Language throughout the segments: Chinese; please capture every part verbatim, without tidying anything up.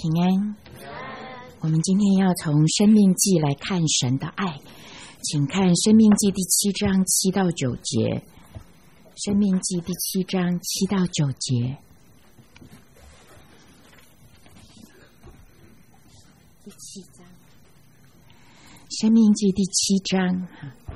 平安。我们今天要从生命记来看神的爱，请看生命记第七章七到九节。生命记第七章七到九节。第七章，生命记第七章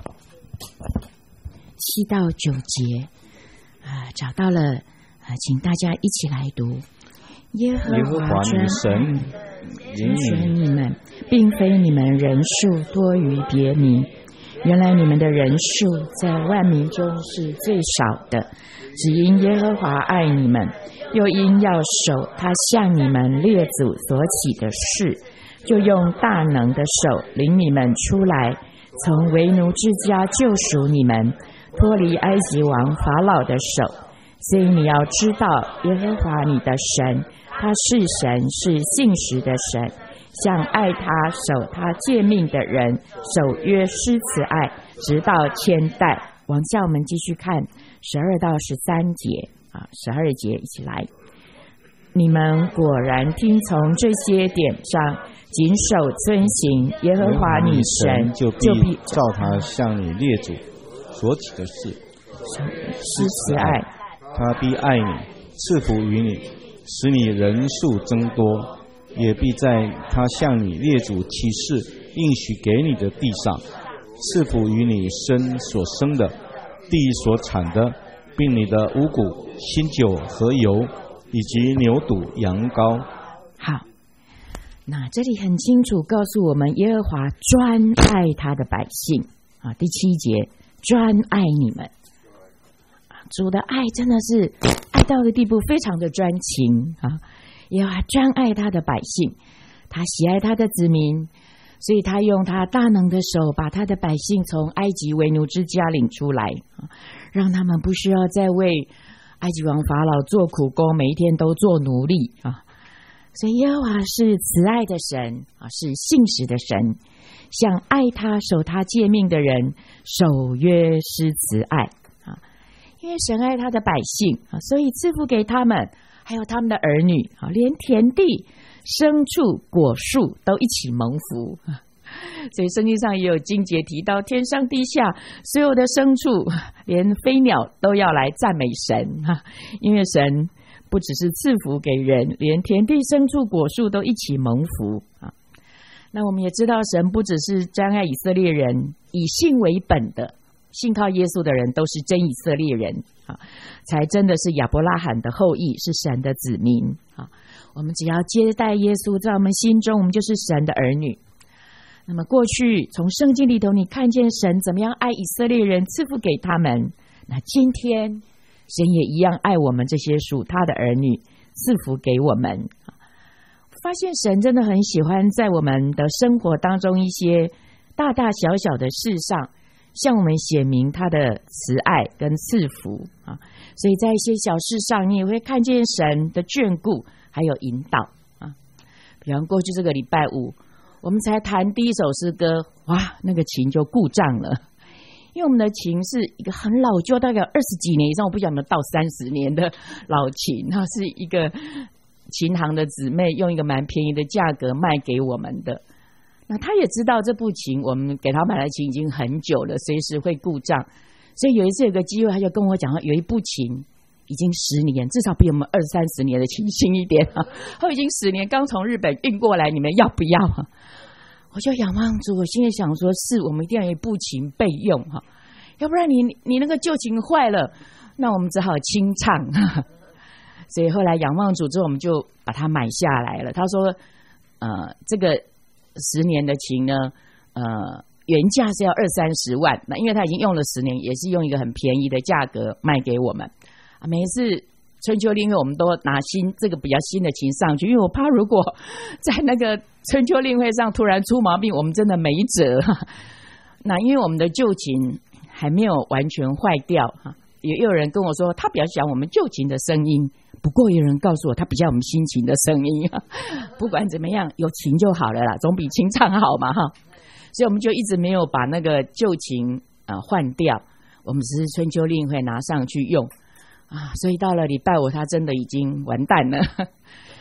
七到九节啊，找到了啊，请大家一起来读。耶和华你的神拣选你们，并非你们人数多于别民。原来你们的人数在万民中是最少的，只因耶和华爱你们，又因要守他向你们列祖所起的事，就用大能的手领你们出来，从为奴之家救赎你们，脱离埃及王法老的手。所以你要知道，耶和华你的神，他是神，是信实的神，向爱他守他诫命的人守约施慈爱，直到千代。往下我们继续看十二到十三节啊，十二节一起来。你们果然听从这些典章，谨守遵行，耶和华你神就必照他向你列祖所起的事施慈爱， 他必爱你，赐福于你，使你人数增多，也必在他向你列祖起誓应许给你的地上，赐福于你身所生的，地所产的，并你的五谷、新酒和油，以及牛犊、羊羔。 好，那这里很清楚告诉我们，耶和华专爱他的百姓啊。第七节，专爱你们。主的爱真的是爱到的地步，非常的专情啊！耶和华专爱他的百姓，他喜爱他的子民，所以他用他大能的手把他的百姓从埃及为奴之家领出来，让他们不需要再为埃及王法老做苦工，每一天都做奴隶啊！所以耶和华是慈爱的神啊，是信实的神，向爱他守他诫命的人守约施慈爱。因为神爱他的百姓，所以赐福给他们，还有他们的儿女，连田地、牲畜、果树都一起蒙福。所以圣经上也有经节提到，天上地下所有的牲畜，连飞鸟都要来赞美神，因为神不只是赐福给人，连田地、牲畜、果树都一起蒙福。那我们也知道，神不只是专爱以色列人，以信为本的信靠耶稣的人都是真以色列人啊，才真的是亚伯拉罕的后裔，是神的子民啊。我们只要接待耶稣，在我们心中，我们就是神的儿女。那么过去从圣经里头，你看见神怎么样爱以色列人，赐福给他们。那今天神也一样爱我们这些属他的儿女，赐福给我们。发现神真的很喜欢在我们的生活当中一些大大小小的事上，向我们显明他的慈爱跟赐福啊，所以在一些小事上，你也会看见神的眷顾还有引导啊。比方过去这个礼拜五，我们才弹第一首诗歌，哇，那个琴就故障了，因为我们的琴是一个很老旧，大概有二十几年以上，我不晓得有没有到三十年的老琴，它是一个琴行的姊妹用一个蛮便宜的价格卖给我们的。那他也知道这部琴我们给他买来琴已经很久了，随时会故障，所以有一次有个机会，他就跟我讲，有一部琴已经十年，至少比我们二三十年的琴新一点啊，都已经十年，刚从日本运过来，你们要不要啊？我就仰望主，我心里想说，是我们一定要有一部琴备用哈，要不然你你那个旧琴坏了，那我们只好清唱。所以后来仰望主之后，我们就把它买下来了。他说，呃，这个十年的琴呢，呃，原价是要二三十万，那因为他已经用了十年，也是用一个很便宜的价格卖给我们。啊，每一次春秋令会我们都拿新这个比较新的琴上去，因为我怕如果在那个春秋令会上突然出毛病，我们真的没辙。那因为我们的旧琴还没有完全坏掉哈，也有人跟我说他比较喜欢我们旧琴的声音，不过有人告诉我他比较我们新琴的声音。不管怎么样，有琴就好了啦，总比清唱好嘛哈。所以我们就一直没有把那个旧琴啊换掉，我们只是春秋令会拿上去用啊。所以到了礼拜五，他真的已经完蛋了。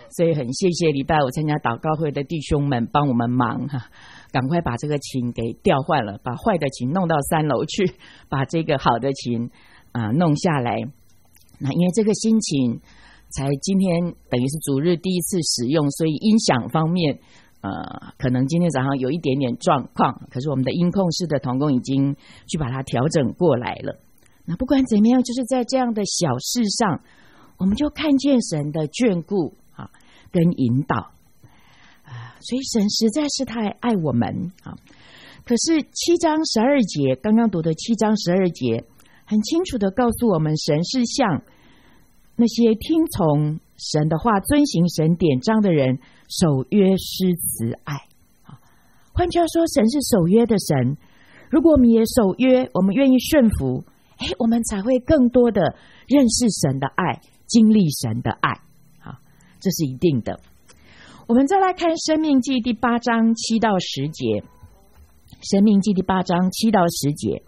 所以很谢谢礼拜五参加祷告会的弟兄们帮我们忙哈，赶快把这个琴给调换了，把坏的琴弄到三楼去，把这个好的琴啊、呃、弄下来。那因为这个新琴才今天等于是主日第一次使用，所以音响方面呃可能今天早上有一点点状况，可是我们的音控室的同工已经去把它调整过来了。那不管怎么样，就是在这样的小事上，我们就看见神的眷顾啊跟引导啊，所以神实在是太爱我们啊。可是七章十二节，刚刚读的七章十二节，很清楚的告诉我们，神是向那些听从神的话、遵行神典章的人守约施慈爱啊。换句话说，神是守约的神。如果我们也守约，我们愿意顺服，哎，我们才会更多的认识神的爱，经历神的爱啊，这是一定的。我们再来看申命记第八章七到十节，申命记第八章七到十节。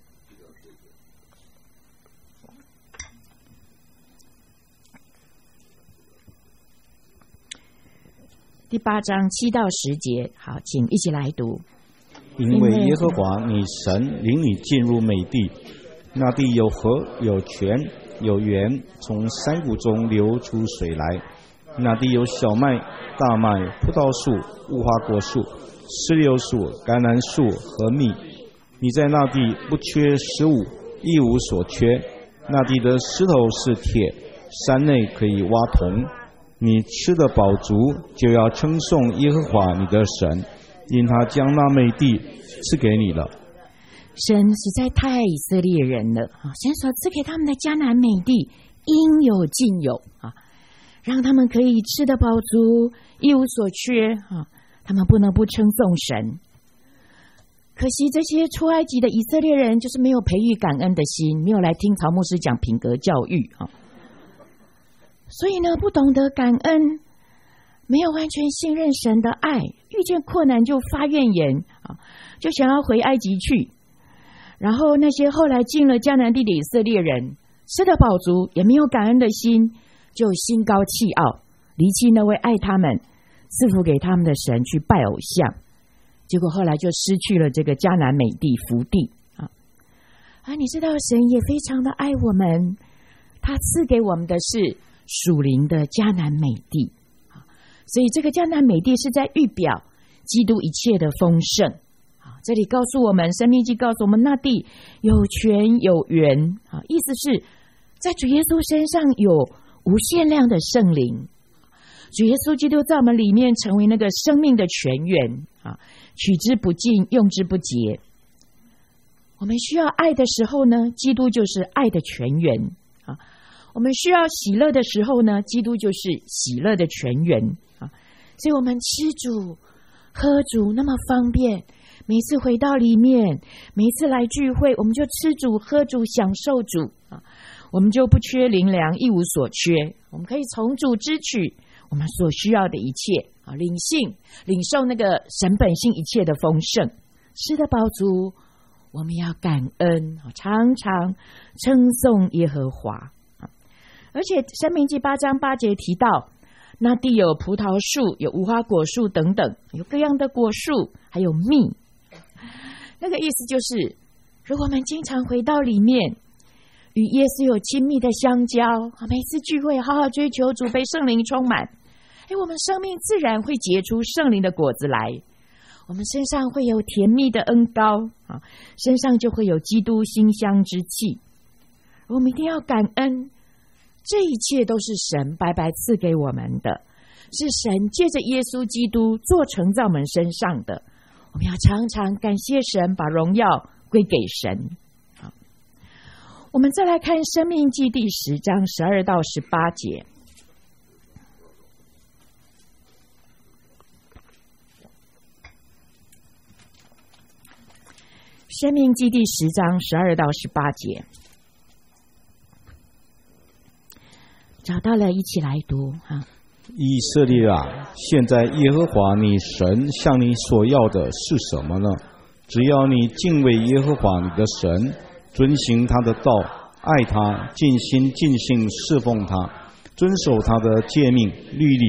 第八章七到十节，好，请一起来读。 因为耶和华你神领你进入美地，那地有河有泉有源，从山谷中流出水来。那地有小麦、大麦、葡萄树、无花果树、石榴树、橄榄树和蜜。你在那地不缺食物，一无所缺。那地的石头是铁，山内可以挖铜。你吃得饱足，就要称颂耶和华你的神，因他将那美地赐给你了。 神实在太爱以色列人了，神所赐给他们的迦南美地应有尽有啊，让他们可以吃得饱足，一无所缺啊，他们不能不称颂神。可惜这些出埃及的以色列人就是没有培育感恩的心，没有来听曹牧师讲品格教育啊。所以呢，不懂得感恩，没有完全信任神的爱，遇见困难就发怨言啊，就想要回埃及去。然后那些后来进了迦南地的以色列人，吃得饱足，也没有感恩的心，就心高气傲，离弃那位爱他们、赐福给他们的神，去拜偶像。结果后来就失去了这个迦南美地福地啊！啊，你知道神也非常的爱我们，他赐给我们的是属灵的迦南美地，所以这个迦南美地是在预表基督一切的丰盛。这里告诉我们，申命记告诉我们，那地有泉有源，意思是在主耶稣身上有无限量的圣灵，主耶稣基督在我们里面成为那个生命的泉源，取之不尽，用之不竭。我们需要爱的时候呢，基督就是爱的泉源。我们需要喜乐的时候呢，基督就是喜乐的泉源啊！所以我们吃主喝主那么方便，每次回到里面，每次来聚会，我们就吃主喝主享受主啊！我们就不缺灵粮，一无所缺，我们可以从主支取我们所需要的一切啊，领性领受那个神本性一切的丰盛，吃得饱足，我们要感恩，常常称颂耶和华。而且申命记八章八节提到，那地有葡萄树，有无花果树等等，有各样的果树，还有蜜。那个意思就是，如果我们经常回到里面，与耶稣有亲密的相交，每次聚会好好追求主，被圣灵充满，哎，我们生命自然会结出圣灵的果子来。我们身上会有甜蜜的恩膏啊，身上就会有基督馨香之气。我们一定要感恩。这一切都是神白白赐给我们的，是神借着耶稣基督做成在我们身上的。我们要常常感谢神，把荣耀归给神。好，我们再来看申命记第十章十二到十八节。申命记第十章十二到十八节。找到了，一起来读哈。 以色列啊，现在耶和华你神向你所要的是什么呢？只要你敬畏耶和华你的神，遵行他的道，爱他，尽心尽性侍奉他，遵守他的诫命律例，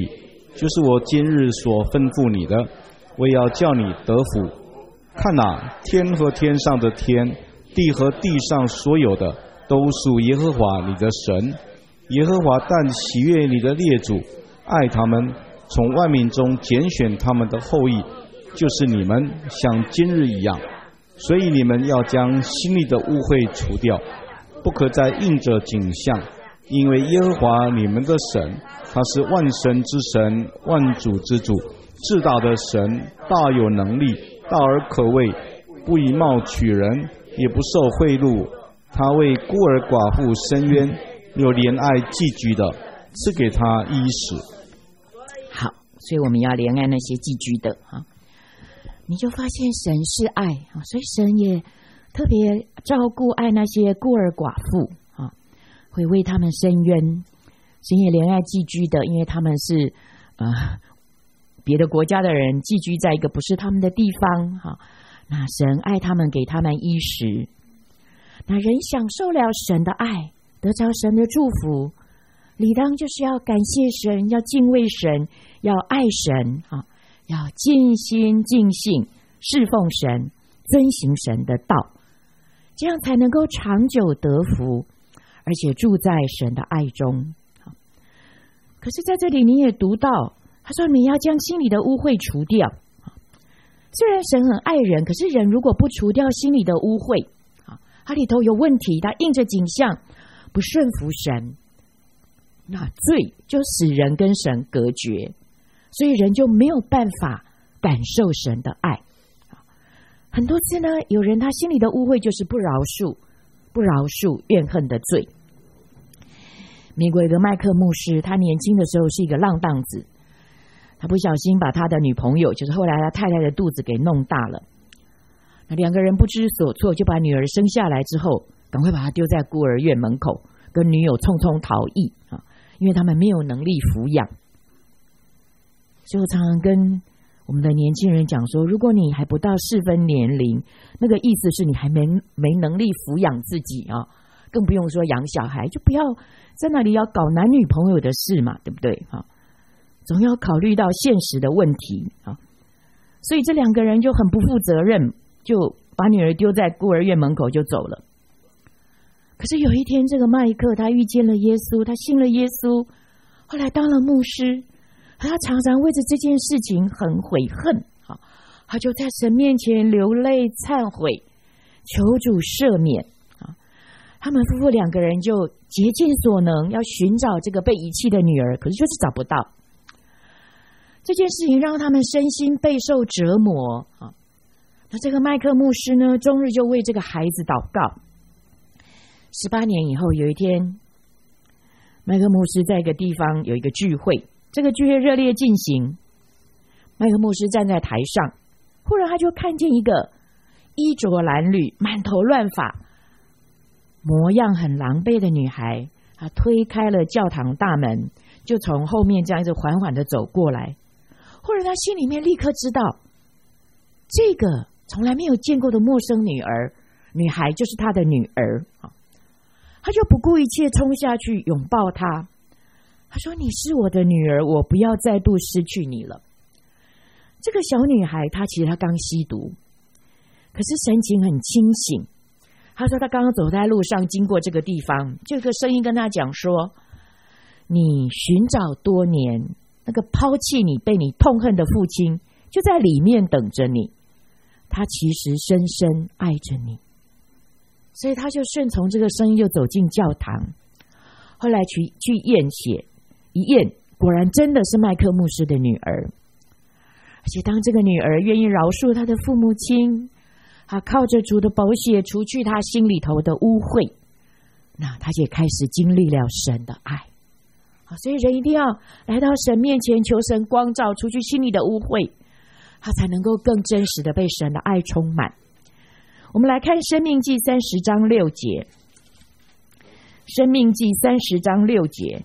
就是我今日所吩咐你的，我也要叫你得福。看哪，天和天上的天，地和地上所有的，都属耶和华你的神。耶和华但喜悦你的列祖，爱他们，从万民中拣选他们的后裔，就是你们，像今日一样。所以你们要将心里的污秽除掉，不可再应着景象，因为耶和华你们的神，他是万神之神，万主之主，至大的神，大有能力，大而可畏，不以貌取人，也不受贿赂。他为孤儿寡妇伸冤，有怜爱寄居的，赐给他衣食。 好，所以我们要怜爱那些寄居的哈。你就发现神是爱啊，所以神也特别照顾爱那些孤儿寡妇啊，会为他们伸冤。神也怜爱寄居的，因为他们是呃别的国家的人寄居在一个不是他们的地方哈。那神爱他们，给他们衣食。那人享受了神的爱，得着神的祝福，理当就是要感谢神，要敬畏神，要爱神啊。要尽心尽性侍奉神，遵行神的道，这样才能够长久得福，而且住在神的爱中。可是在这里你也读到，他说你要将心里的污秽除掉。虽然神很爱人，可是人如果不除掉心里的污秽，他里头有问题，他应着景象，不顺服神，那罪就使人跟神隔绝，所以人就没有办法感受神的爱。很多次呢，有人他心里的污秽就是不饶恕，不饶恕怨恨的罪。美国有个麦克牧师，他年轻的时候是一个浪荡子，他不小心把他的女朋友，就是后来他太太的肚子给弄大了。那两个人不知所措，就把女儿生下来之后，赶快把她丢在孤儿院门口，跟女友匆匆逃逸啊，因为他们没有能力抚养。所以我常常跟我们的年轻人讲说，如果你还不到适婚年龄，那个意思是你还没没能力抚养自己啊，更不用说养小孩，就不要在那里要搞男女朋友的事嘛，对不对啊？总要考虑到现实的问题啊。所以这两个人就很不负责任，就把女儿丢在孤儿院门口就走了。可是有一天，这个麦克他遇见了耶稣，他信了耶稣，后来当了牧师。他常常为着这件事情很悔恨，他就在神面前流泪忏悔，求主赦免。他们夫妇两个人就竭尽所能要寻找这个被遗弃的女儿，可是就是找不到。这件事情让他们身心备受折磨。那这个麦克牧师呢，终日就为这个孩子祷告。十八年以后，有一天，麦克牧师在一个地方有一个聚会，这个聚会热烈进行，麦克牧师站在台上，忽然他就看见一个衣着褴褛、满头乱发、模样很狼狈的女孩，她推开了教堂大门，就从后面这样子缓缓的走过来。忽然他心里面立刻知道，这个从来没有见过的陌生女儿女孩就是他的女儿，他就不顾一切冲下去拥抱她。他说，你是我的女儿，我不要再度失去你了。这个小女孩她其实她刚吸毒，可是神情很清醒。她说她刚刚走在路上经过这个地方，就有个声音跟她讲说，你寻找多年，那个抛弃你被你痛恨的父亲就在里面等着你，他其实深深爱着你。所以他就顺从这个声音就走进教堂，后来去去验血，一验果然真的是麦克牧师的女儿。而且当这个女儿愿意饶恕她的父母亲，她靠着主的宝血除去她心里头的污秽，那她也开始经历了神的爱。所以人一定要来到神面前，求神光照，除去心里的污秽，他才能够更真实的被神的爱充满。我们来看申命记三十章六节，申命记三十章六节，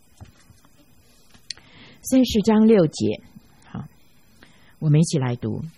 三十章六节，好，我们一起来读。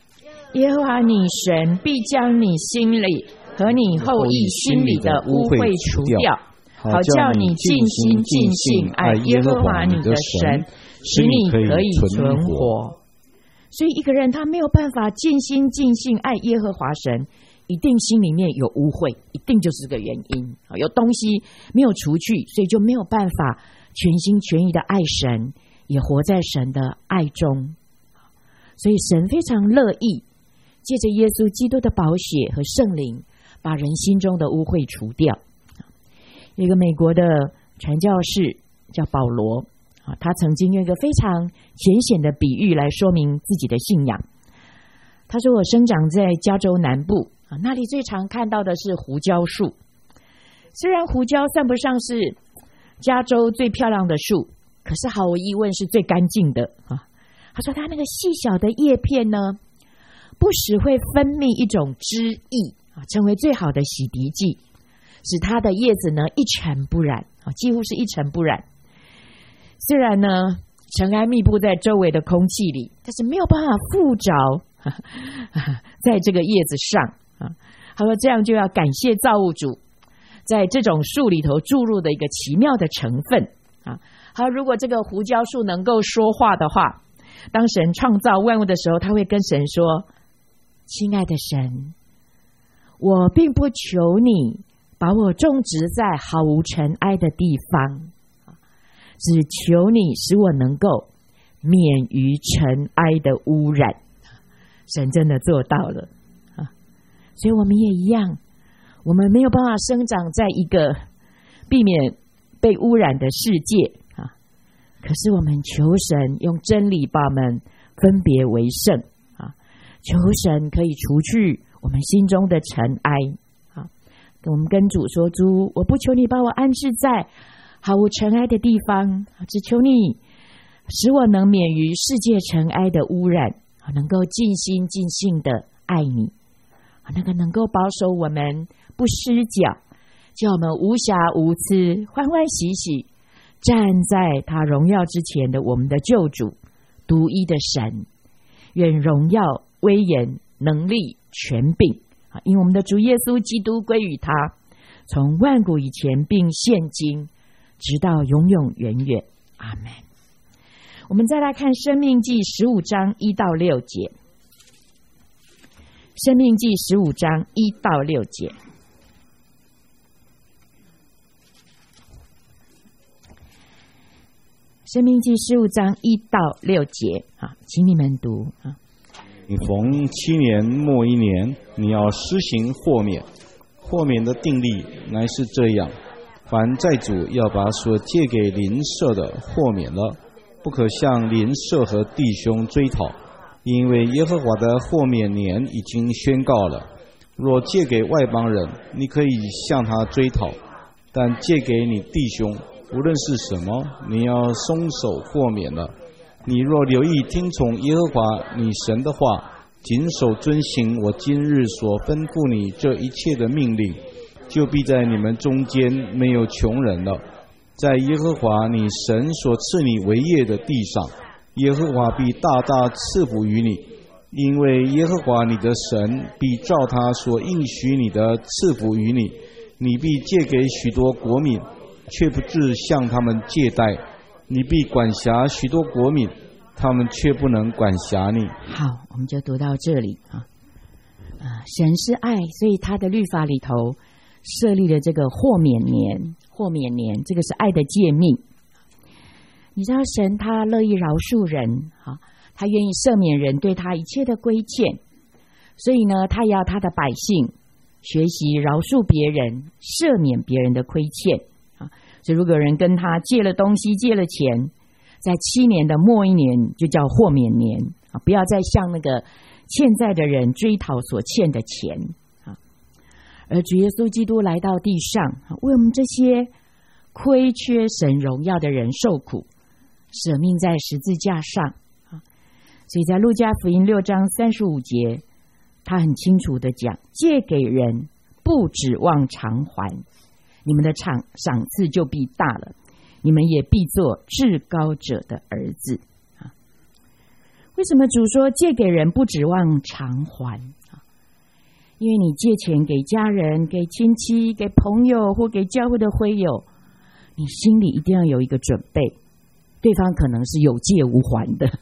耶和华你神必将你心里和你后裔心里的污秽除掉，好叫你尽心尽性爱耶和华你的神，使你可以存活。所以一个人他没有办法尽心尽性爱耶和华神，一定心里面有污秽，一定就是个原因，有东西没有除去，所以就没有办法全心全意的爱神，也活在神的爱中。所以神非常乐意借着耶稣基督的宝血和圣灵，把人心中的污秽除掉。有一个美国的传教士叫保罗，他曾经用一个非常浅显的比喻来说明自己的信仰。他说，我生长在加州南部，那里最常看到的是胡椒树。虽然胡椒算不上是加州最漂亮的树，可是毫无疑问是最干净的。他说他那个细小的叶片呢，不时会分泌一种汁液，成为最好的洗涤剂，使它的叶子呢一尘不染，几乎是一尘不染。虽然呢尘埃密布在周围的空气里，但是没有办法附着在这个叶子上。他说这样就要感谢造物主在这种树里头注入的一个奇妙的成分。他说如果这个胡椒树能够说话的话，当神创造万物的时候，他会跟神说，亲爱的神，我并不求你把我种植在毫无尘埃的地方，只求你使我能够免于尘埃的污染。神真的做到了，所以我们也一样，我们没有办法生长在一个避免被污染的世界，可是我们求神用真理把我们分别为圣，求神可以除去我们心中的尘埃。我们跟主说，主，我不求你把我安置在毫无尘埃的地方，只求你使我能免于世界尘埃的污染，能够尽心尽性的爱你，那个能够保守我们不失脚，叫我们无瑕无疵，欢欢喜喜站在他荣耀之前的我们的救主，独一的神。愿荣耀、威严、能力、权柄，因我们的主耶稣基督归于他，从万古以前并现今，直到永永远远。阿们。我们再来看申命记十五章一到六节。申命记十五章一到六节。申命记十五章一到六节，好，请你们读。 你逢七年末一年，你要施行豁免。豁免的定例乃是这样：凡债主要把所借给邻舍的豁免了，不可向邻舍和弟兄追讨，因为耶和华的豁免年已经宣告了。若借给外邦人，你可以向他追讨，但借给你弟兄，无论是什么，你要松手豁免了。你若留意听从耶和华你神的话，谨守遵行我今日所吩咐你这一切的命令，就必在你们中间没有穷人了。在耶和华你神所赐你为业的地上，耶和华必大大赐福于你，因为耶和华你的神必照他所应许你的赐福于你。你必借给许多国民，却不至向他们借贷，你必管辖许多国民，他们却不能管辖你。 好，我们就读到这里啊。啊，神是爱，所以他的律法里头设立了这个豁免年，豁免年这个是爱的诫命。你知道神他乐意饶恕人，啊，他愿意赦免人对他一切的亏欠，所以呢，他也要他的百姓学习饶恕别人，赦免别人的亏欠。所以如果有人跟他借了东西，借了钱，在七年的末一年就叫豁免年，不要再向那个欠债的人追讨所欠的钱。而主耶稣基督来到地上，为我们这些亏缺神荣耀的人受苦，舍命在十字架上。所以在路加福音六章三十五节，他很清楚的讲，借给人不指望偿还，你们的赏赏赐就必大了，你们也必做至高者的儿子。为为什么主说借给人不指望偿还？因为你借钱给家人、给亲戚、给朋友或给教会的会友，你心里一定要有一个准备，对方可能是有借无还的。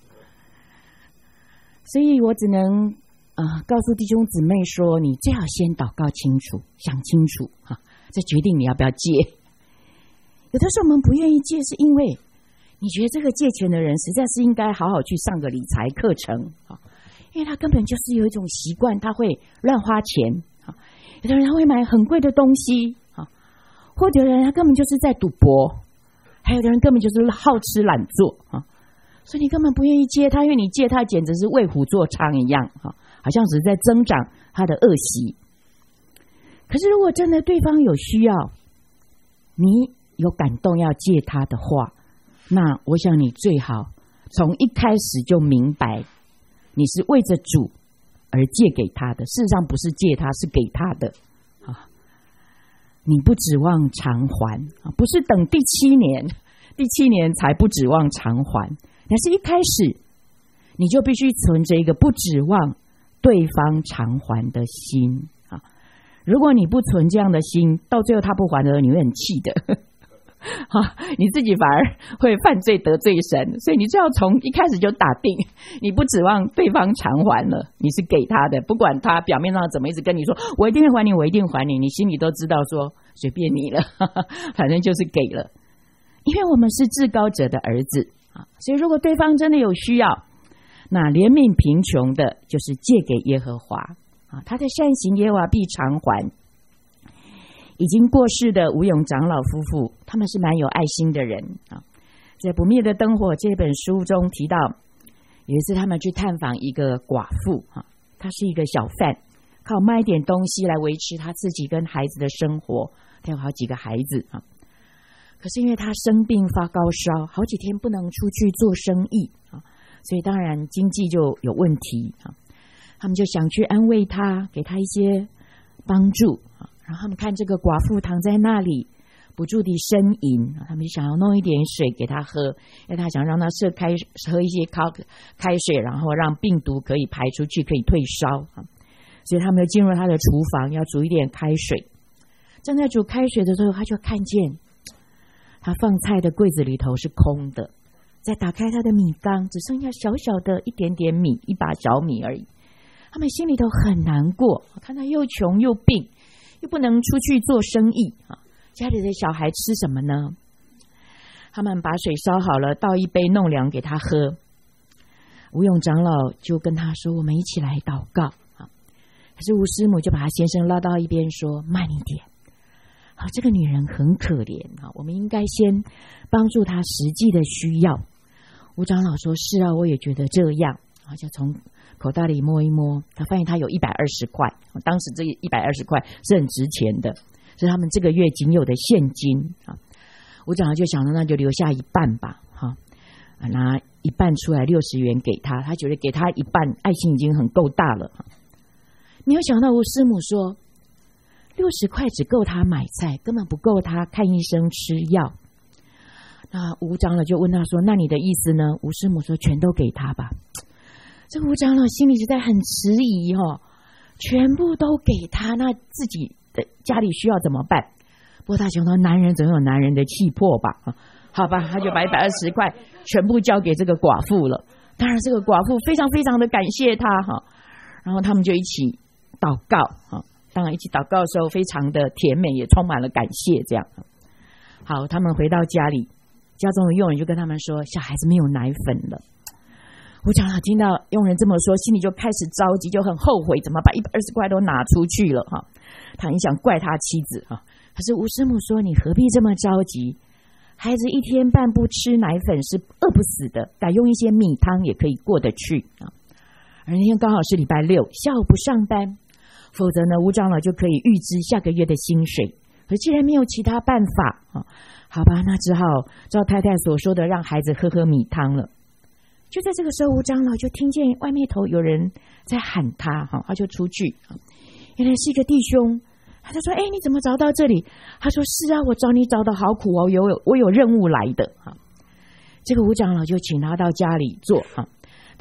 所以我只能呃告诉弟兄姊妹说，你最好先祷告清楚，想清楚哈，再决定你要不要借。有的时候我们不愿意借，是因为你觉得这个借钱的人实在是应该好好去上个理财课程啊，因为他根本就是有一种习惯，他会乱花钱啊。有的人他会买很贵的东西啊，或者有的人他根本就是在赌博，还有的人根本就是好吃懒做啊。所以你根本不愿意借他，因为你借他简直是为虎作伥一样啊，好像只是在增长他的恶习。可是如果真的对方有需要，你有感动要借他的话，那我想你最好从一开始就明白你是为着主而借给他的，事实上不是借他，是给他的啊。你不指望偿还啊，不是等第七年第七年才不指望偿还，但是一开始你就必须存着一个不指望对方偿还的心啊。如果你不存这样的心，到最后他不还的时候，你会很气的啊，你自己反而会犯罪得罪神。所以你最好从一开始就打定，你不指望对方偿还了，你是给他的，不管他表面上怎么一直跟你说我一定会还你，我一定还你，你心里都知道说随便你了，哈哈，反正就是给了。因为我们是至高者的儿子啊，所以如果对方真的有需要，那怜悯贫穷的，就是借给耶和华啊，他的善行耶和华必偿还。已经过世的吴永长老夫妇，他们是蛮有爱心的人啊。在《不灭的灯火》这本书中提到，有一次他们去探访一个寡妇啊，她是一个小贩，靠卖一点东西来维持她自己跟孩子的生活，她有好几个孩子啊。可是因为她生病发高烧，好几天不能出去做生意啊，所以当然经济就有问题啊。他们就想去安慰她，给她一些帮助啊。然后他们看这个寡妇躺在那里不住地呻吟，他们就想要弄一点水给她喝，因为他想让她射开喝一些开水，然后让病毒可以排出去，可以退烧。所以他们就进入他的厨房，要煮一点开水。正在煮开水的时候，他就看见他放菜的柜子里头是空的，再打开他的米缸，只剩下小小的一点点米，一把小米而已。他们心里头很难过，看他又穷又病，又不能出去做生意啊，家里的小孩吃什么呢？他们把水烧好了，倒一杯弄凉给他喝。吴永长老就跟他说：“我们一起来祷告啊！”可是吴师母就把他先生拉到一边说：“慢一点，好，这个女人很可怜啊，我们应该先帮助她实际的需要。”吴长老说：“是啊，我也觉得这样。”啊，就从口袋里摸一摸，他发现他有一百二十块，当时这一百二十块是很值钱的，是他们这个月仅有的现金啊。吴长老就想到，那就留下一半吧，哈，拿一半出来六十元给他，他觉得给他一半，爱心已经很够大了。没有想到吴师母说，六十块只够他买菜，根本不够他看医生吃药。那吴长老就问他说：“那你的意思呢？”吴师母说：“全都给他吧。”这个吴长老心里实在很迟疑哦，全部都给他，那自己的家里需要怎么办？不过他想到男人总有男人的气魄吧，好吧，他就把一百二十块全部交给这个寡妇了。当然这个寡妇非常非常的感谢他哈，然后他们就一起祷告哈，当然一起祷告的时候非常的甜美，也充满了感谢这样。好，他们回到家里，家中的佣人就跟他们说，小孩子没有奶粉了。吴长老听到佣人这么说，心里就开始着急，就很后悔，怎么把一百二十块都拿出去了哈？他很想怪他妻子哈，可是吴师母说：“你何必这么着急？孩子一天半不吃奶粉是饿不死的，改用一些米汤也可以过得去啊。”而那天刚好是礼拜六，下午不上班，否则呢，吴长老就可以预支下个月的薪水。可既然没有其他办法啊，好吧，那只好照太太所说的，让孩子喝喝米汤了。就在这个时候，吴长老就听见外面头有人在喊他，他就出去，原来是一个弟兄。他就说：“哎，你怎么找到这里？”他说：“是啊，我找你找的好苦哦，有我有任务来的。”这个吴长老就请他到家里坐，他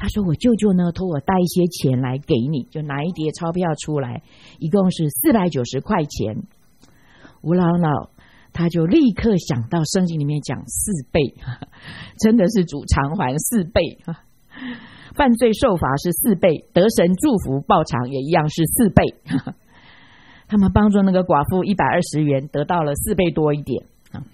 他说我舅舅呢托我带一些钱来给你，就拿一叠钞票出来，一共是四百九十块钱。吴老老他就立刻想到圣经里面讲四倍，真的是主偿还四倍，犯罪受罚是四倍，得神祝福报偿也一样是四倍。他们帮助那个寡妇一百二十元得到了四倍多一点。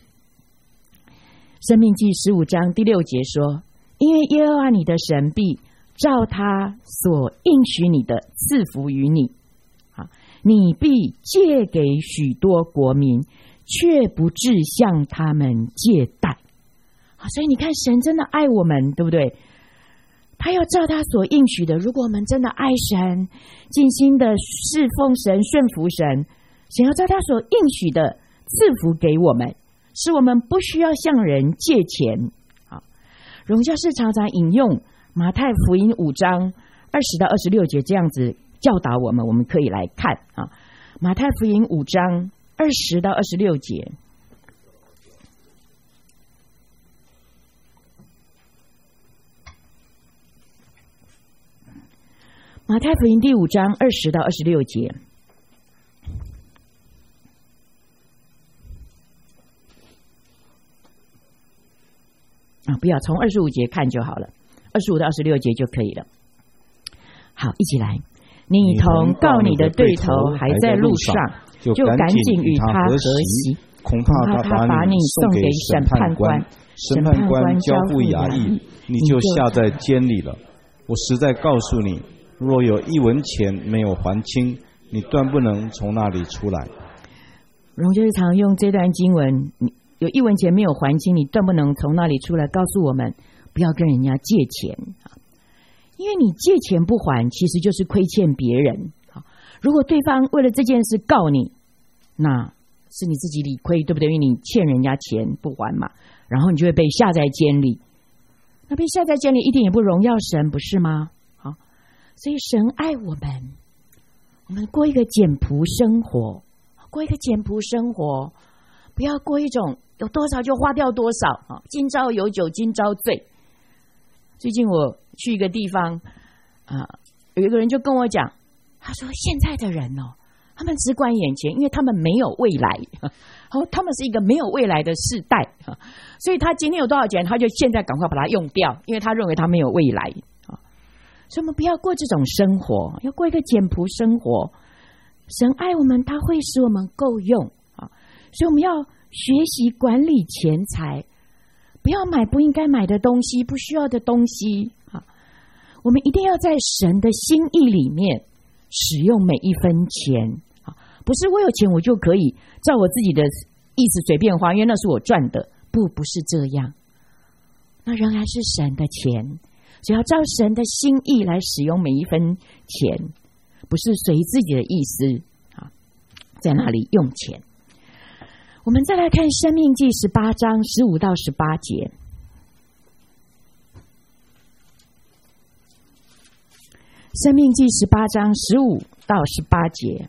申命记十五章第六节说，因为耶和华你的神必照他所应许你的赐福于你，你必借给许多国民，却不致向他们借贷。所以你看神真的爱我们，对不对？他要照他所应许的，如果我们真的爱神，尽心的侍奉神，顺服神，神要照他所应许的赐福给我们，使我们不需要向人借钱。好，荣教士常常引用马太福音五章二十到二十六节这样子教导我们，我们可以来看啊，马太福音五章二十到二十六节。马太福音第五章二十到二十六节。啊，不要从二十五节看就好了，二十五到二十六节就可以了。好，一起来。你同告你的对头还在路上，就赶紧与他和席， 恐怕他把你送给审判官，审判官交付衙役，你就下在监里了。我实在告诉你，若有一文钱没有还清，你断不能从那里出来。 荣就是常用这段经文，有一文钱没有还清，你断不能从那里出来，告诉我们不要跟人家借钱，因为你借钱不还，其实就是亏欠别人。如果对方为了这件事告你，那是你自己理亏，对不对？因为你欠人家钱不还嘛，然后你就会被下在监里。那被下在监里一点也不荣耀神，不是吗？好，所以神爱我们，我们过一个简朴生活，过一个简朴生活，不要过一种有多少就花掉多少，今朝有酒今朝醉。最近我去一个地方啊，有一个人就跟我讲，他说现在的人哦，他们只管眼前，因为他们没有未来，哦，他们是一个没有未来的世代，所以他今天有多少钱，他就现在赶快把它用掉，因为他认为他没有未来。所以我们不要过这种生活，要过一个简朴生活。神爱我们，他会使我们够用，所以我们要学习管理钱财，不要买不应该买的东西，不需要的东西。我们一定要在神的心意里面使用每一分钱，不是我有钱我就可以照我自己的意思随便花，因为那是我赚的，不不是这样，那仍然是神的钱，只要照神的心意来使用每一分钱，不是随自己的意思在那里用钱。我们再来看申命记十八章十五到十八节。申命记十八章十五到十八节。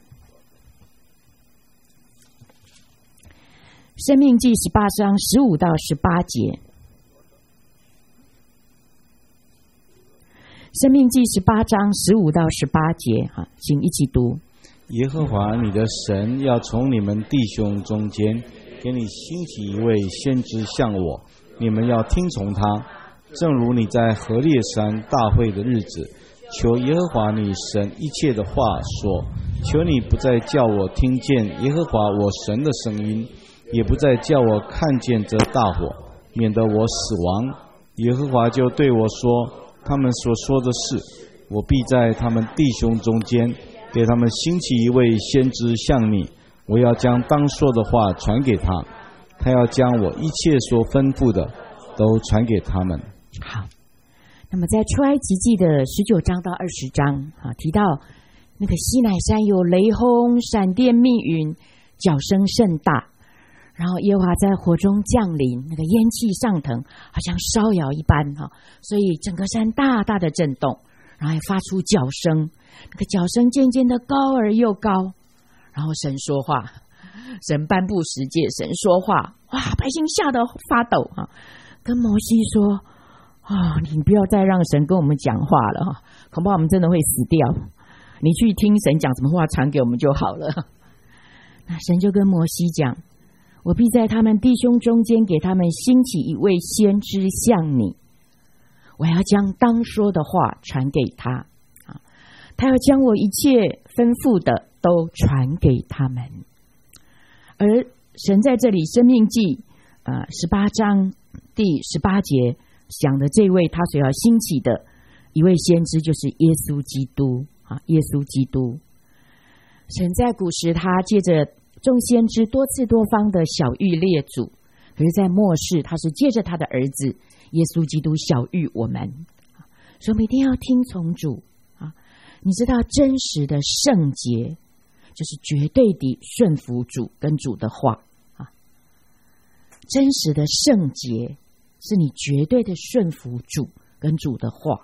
申命记十八章十五到十八节。申命记十八章十五到十八节，好，请一起读。 耶和华你的神要从你们弟兄中间给你兴起一位先知像我，你们要听从他，正如你在何烈山大会的日子求耶和华你神一切的话说，求你不再叫我听见耶和华我神的声音，也不再叫我看见这大火，免得我死亡。耶和华就对我说，他们所说的事，我必在他们弟兄中间给他们兴起一位先知像你，我要将当说的话传给他，他要将我一切所吩咐的都传给他们。 好，那么在出埃及记的十九章到二十章啊，提到那个西乃山有雷轰、闪电、密云，角声甚大，然后耶和华在火中降临，那个烟气上腾，好像烧窑一般哈，所以整个山大大的震动，然后还发出角声，那个角声渐渐的高而又高，然后神说话，神颁布十诫，神说话，哇，百姓吓得发抖哈，跟摩西说， 哦，你不要再让神跟我们讲话了，恐怕我们真的会死掉。你去听神讲什么话，传给我们就好了。那神就跟摩西讲，我必在他们弟兄中间给他们兴起一位先知像你，我要将当说的话传给他，他要将我一切吩咐的都传给他们。而神在这里生命记呃十八章第十八节讲的这位他所要兴起的一位先知，就是耶稣基督啊，耶稣基督。神在古时他借着众先知多次多方的晓谕列祖，可是在末世他是借着他的儿子耶稣基督晓谕我们，所以我们一定要听从主啊！你知道真实的圣洁就是绝对的顺服主跟主的话啊，真实的圣洁是你绝对的顺服主跟主的话。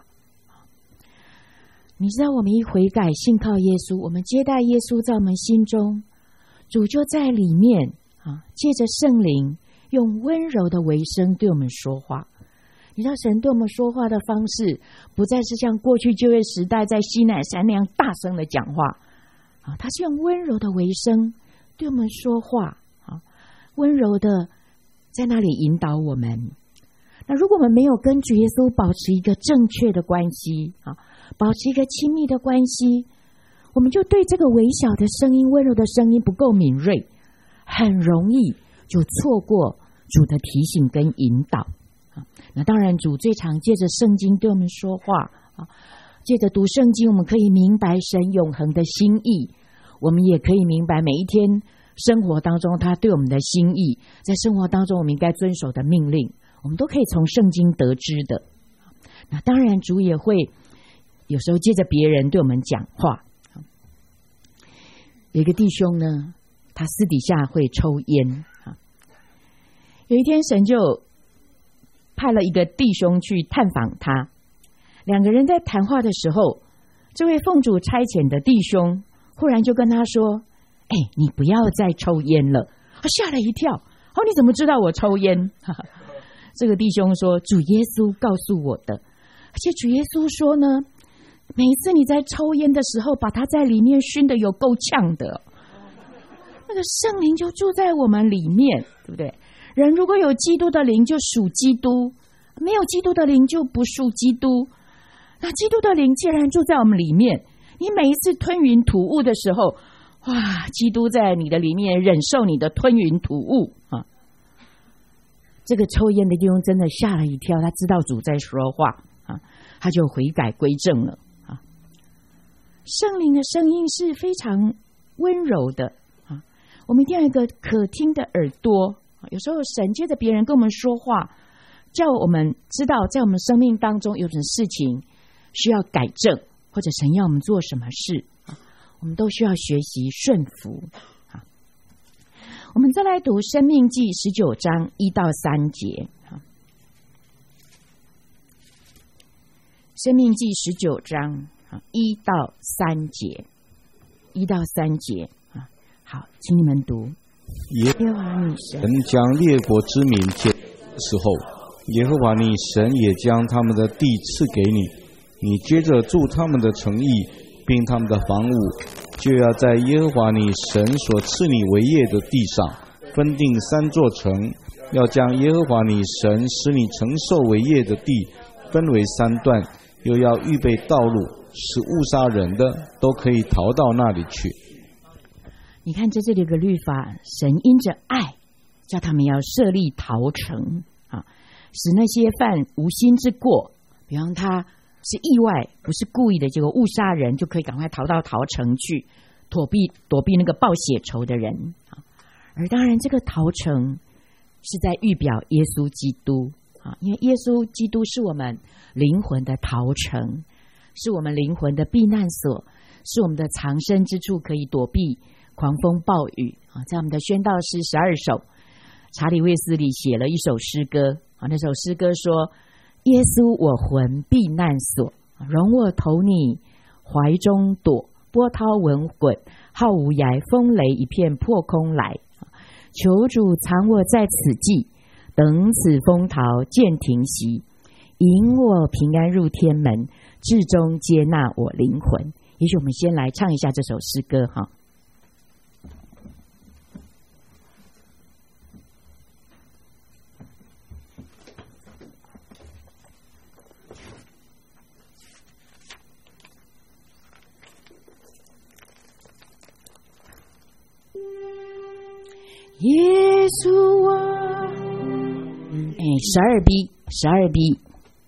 你知道我们一悔改信靠耶稣，我们接待耶稣在我们心中，主就在里面啊，借着圣灵用温柔的微声对我们说话。你知道神对我们说话的方式不再是像过去旧约时代在西乃山那样大声的讲话啊，他是用温柔的微声对我们说话啊，温柔的在那里引导我们。那如果我们没有跟主耶稣保持一个正确的关系啊，保持一个亲密的关系，我们就对这个微小的声音、温柔的声音不够敏锐，很容易就错过主的提醒跟引导啊。那当然主最常借着圣经对我们说话啊，借着读圣经我们可以明白神永恒的心意，我们也可以明白每一天生活当中他对我们的心意，在生活当中我们应该遵守的命令，我们都可以从圣经得知的。那当然主也会有时候借着别人对我们讲话。有一个弟兄呢，他私底下会抽烟，有一天神就派了一个弟兄去探访他，两个人在谈话的时候，这位奉主差遣的弟兄忽然就跟他说，哎，你不要再抽烟了。他吓了一跳，哦，你怎么知道我抽烟？这个弟兄说，主耶稣告诉我的，而且主耶稣说呢，每一次你在抽烟的时候，把它在里面熏得有够呛的，那个圣灵就住在我们里面，对不对？人如果有基督的灵就属基督，没有基督的灵就不属基督。那基督的灵既然住在我们里面，你每一次吞云吐雾的时候，哇，基督在你的里面忍受你的吞云吐雾啊！这个抽烟的弟兄真的吓了一跳，他知道主在说话啊，他就悔改归正了啊。圣灵的声音是非常温柔的啊，我们一定要有一个可听的耳朵。有时候神借着别人跟我们说话，叫我们知道在我们生命当中有什么事情需要改正，或者神要我们做什么事，我们都需要学习顺服。我们再来读申命记十九章一到三节。申命记十九章一到三节，一到三节。好，请你们读。 耶和华你神将列国之民接的时候，耶和华你神也将他们的地赐给你，你接着住他们的城邑，并他们的房屋，就要在耶和华你神所赐你为业的地上分定三座城，要将耶和华你神使你承受为业的地分为三段，又要预备道路，使误杀人的都可以逃到那里去。 你看在这里有个律法，神因着爱叫他们要设立逃城啊，使那些犯无心之过，比方他是意外不是故意的，结果误杀人，就可以赶快逃到逃城去躲避躲避那个报血仇的人啊。而当然这个逃城是在预表耶稣基督啊，因为耶稣基督是我们灵魂的逃城，是我们灵魂的避难所，是我们的藏身之处，可以躲避狂风暴雨啊。在我们的宣道诗十二首，查理卫斯理写了一首诗歌啊，那首诗歌说，耶稣我魂避难所，容我投你怀中躲，波涛滚滚浩无涯，风雷一片破空来，求主藏我在此际，等此风涛渐停息， 引我平安入天门，至终接纳我灵魂。也许我们先来唱一下这首诗歌哈。耶稣我，哎，十二 B， 十二 B。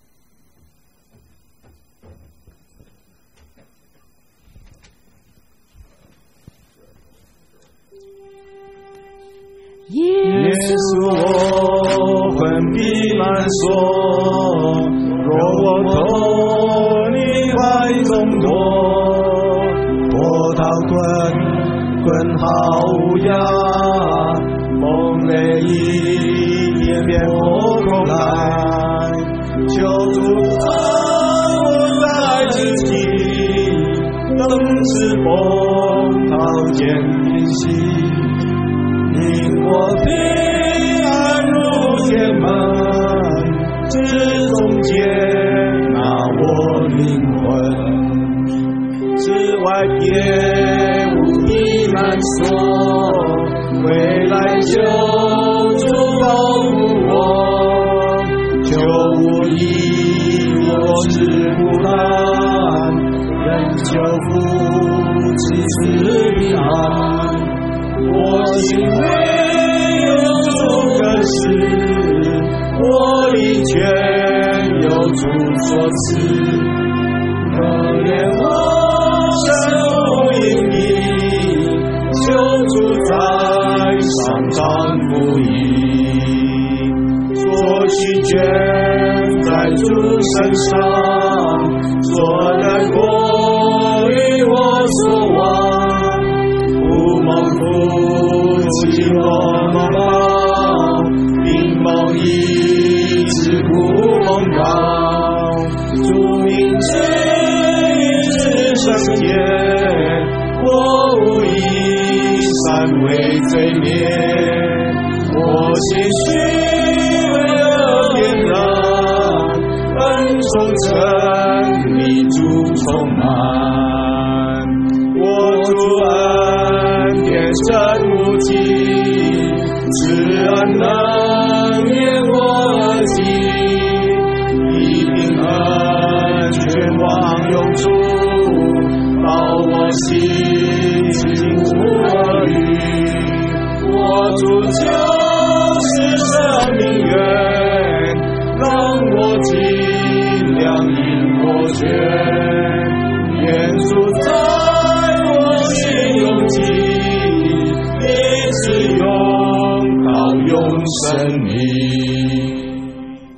耶稣我魂必满锁，若我投你怀中躲，波涛滚滚好呀，梦泪一点点破空来，求主让我在自己，更是波涛见平息。令我平安入天门，至终接纳我灵魂。之外别无避难所，未来救主保护我。求无疑我之苦难，仍求福赐赐平安。我心唯有主的事，我力全有主所赐。可怜我身无隐秘，求主在上掌福音。所需卷在主身上，所能过于我所望。蒙福气我梦抱，并蒙医治苦梦高。主名之于之圣洁，我无一善为罪孽。我心虚为恶点燃，恩宠真理主充满。我主恩真无极，慈恩能免我疾，一定恩全往永驻，保我心清楚而语。我主就是生命源，让我尽量引我全，愿主在我心永记。是永到永生命。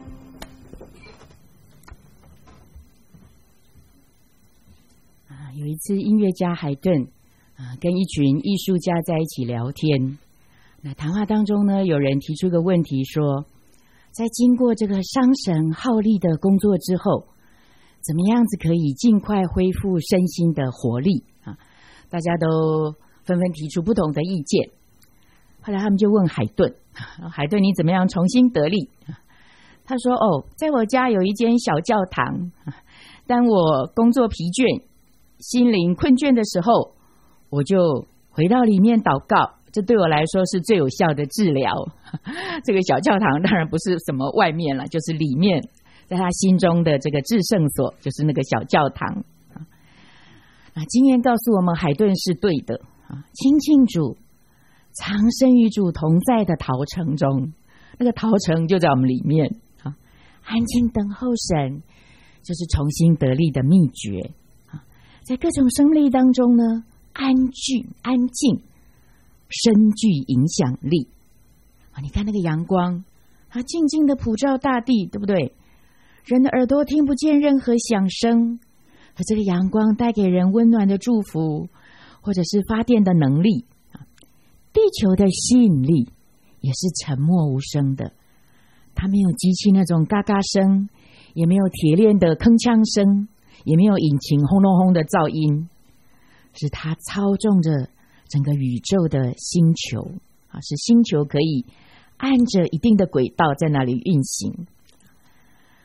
啊，有一次音乐家海顿啊，跟一群艺术家在一起聊天。那谈话当中呢，有人提出个问题说，在经过这个伤神耗力的工作之后，怎么样子可以尽快恢复身心的活力啊？大家都纷纷提出不同的意见。后来他们就问海顿，海顿你怎么样重新得力？他说哦，在我家有一间小教堂，当我工作疲倦、心灵困倦的时候，我就回到里面祷告，这对我来说是最有效的治疗。这个小教堂当然不是什么外面了，就是里面，在他心中的这个至圣所，就是那个小教堂。啊，经验告诉我们，海顿是对的啊，亲近主。藏身与主同在的陶城中，那个陶城就在我们里面啊。安静等候神，就是重新得力的秘诀啊。在各种生力当中呢，安静、安静，深具影响力啊。你看那个阳光，它静静的普照大地，对不对？人的耳朵听不见任何响声，而这个阳光带给人温暖的祝福，或者是发电的能力。地球的吸引力也是沉默无声的，它没有机器那种嘎嘎声，也没有铁链的铿锵声，也没有引擎轰隆轰的噪音，是它操纵着整个宇宙的星球啊，是星球可以按着一定的轨道在那里运行。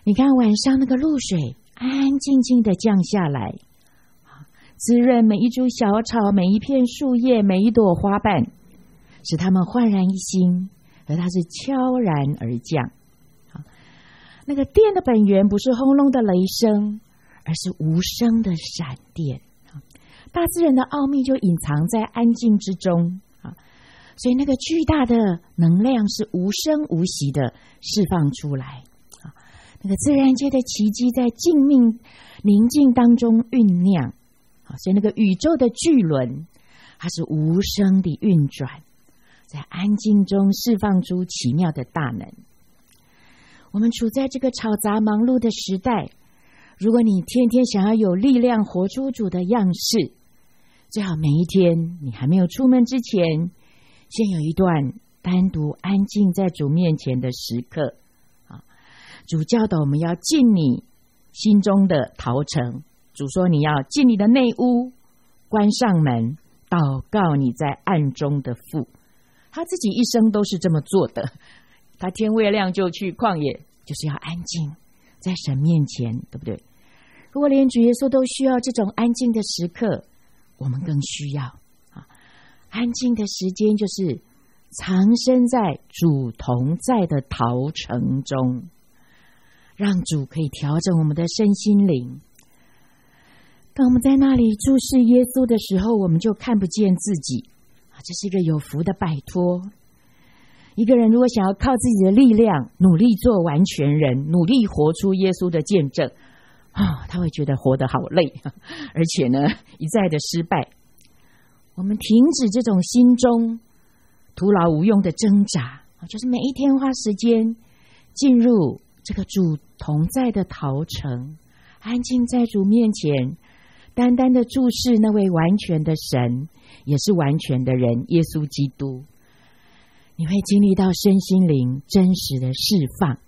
你看晚上那个露水安安静静的降下来，滋润每一株小草，每一片树叶，每一朵花瓣，使它们焕然一新，而它是悄然而降。那个电的本源不是轰隆的雷声，而是无声的闪电。大自然的奥秘就隐藏在安静之中，所以那个巨大的能量是无声无息的释放出来。那个自然界的奇迹在静谧宁静当中酝酿，所以那个宇宙的巨轮它是无声地运转，在安静中释放出奇妙的大能。我们处在这个吵杂忙碌的时代，如果你天天想要有力量活出主的样式，最好每一天你还没有出门之前，先有一段单独安静在主面前的时刻。主教导我们要进你心中的陶城，主说你要进你的内屋，关上门，祷告你在暗中的父。他自己一生都是这么做的，他天未亮就去旷野，就是要安静在神面前，对不对？如果连主耶稣都需要这种安静的时刻，我们更需要安静的时间，就是藏身在主同在的陶城中，让主可以调整我们的身心灵。当我们在那里注视耶稣的时候，我们就看不见自己，这是一个有福的摆脱。一个人如果想要靠自己的力量努力做完全人，努力活出耶稣的见证，啊，他会觉得活得好累，而且呢一再的失败。我们停止这种心中徒劳无用的挣扎，就是每一天花时间进入这个主同在的陶城，安静在主面前，单单的注视那位完全的神，也是完全的人耶稣基督。你会经历到身心灵真实的释放。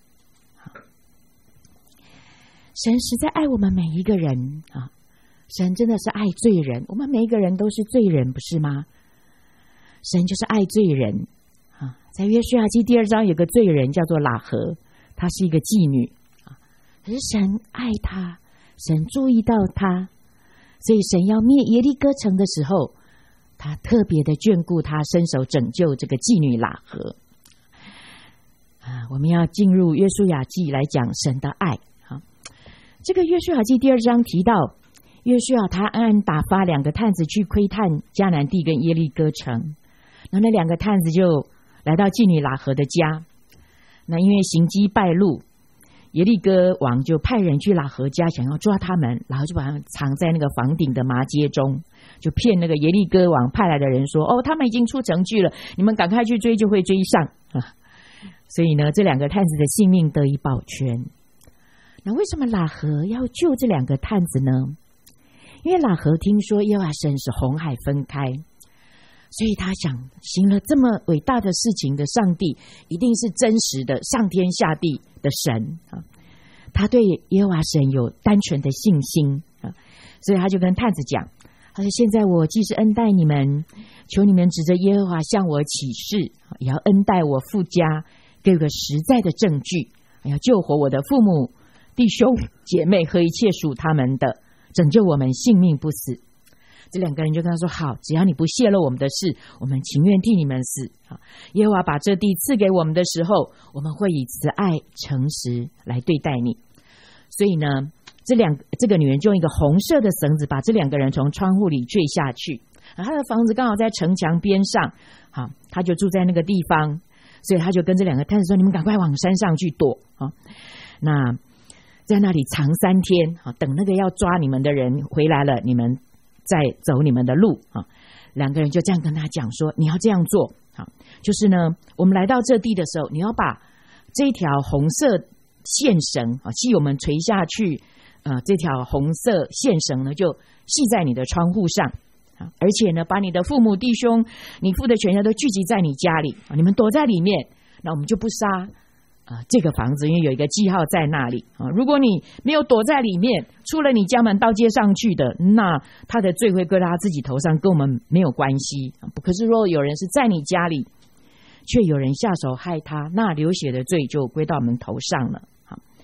神实在爱我们每一个人啊！神真的是爱罪人，我们每一个人都是罪人，不是吗？神就是爱罪人啊！在约书亚记第二章有个罪人叫做喇合，她是一个妓女啊，可是神爱她，神注意到她，所以神要灭耶利哥城的时候，他特别的眷顾他，伸手拯救这个妓女喇合啊！我们要进入约书亚记来讲神的爱。好，这个约书亚记第二章提到，约书亚他暗暗打发两个探子去窥探迦南地跟耶利哥城，那那两个探子就来到妓女喇合的家，那因为行迹败露，耶利哥王就派人去喇合家想要抓他们，然后就把他们藏在那个房顶的麻街中，就骗那个耶利哥王派来的人说，哦，他们已经出城去了，你们赶快去追就会追上啊！所以呢，这两个探子的性命得以保全。那为什么喇合要救这两个探子呢？因为喇合听说耶和华神使红海分开，所以他想行了这么伟大的事情的上帝一定是真实的上天下地的神啊！他对耶和华神有单纯的信心啊，所以他就跟探子讲，他说现在我既是恩待你们，求你们指着耶和华向我起誓，也要恩待我父家，给我个实在的证据，要救活我的父母弟兄姐妹和一切属他们的，拯救我们性命不死。这两个人就跟他说，好，只要你不泄露我们的事，我们情愿替你们死。耶和华把这地赐给我们的时候，我们会以慈爱诚实来对待你。所以呢，这两这个女人就用一个红色的绳子把这两个人从窗户里坠下去，他的房子刚好在城墙边上，好，他就住在那个地方，所以他就跟这两个探子说，你们赶快往山上去躲啊！那在那里藏三天，等那个要抓你们的人回来了，你们再走你们的路啊！两个人就这样跟他讲说，你要这样做啊，就是呢，我们来到这地的时候，你要把这条红色线绳啊，系我们垂下去，呃，这条红色线绳呢，就系在你的窗户上啊，而且呢，把你的父母弟兄、你父的全家都聚集在你家里啊，你们躲在里面，那我们就不杀。啊，这个房子因为有一个记号在那里啊，如果你没有躲在里面，出了你家门到街上去的，那他的罪会归到他自己头上，跟我们没有关系。可是如果有人是在你家里，却有人下手害他，那流血的罪就归到我们头上了。好，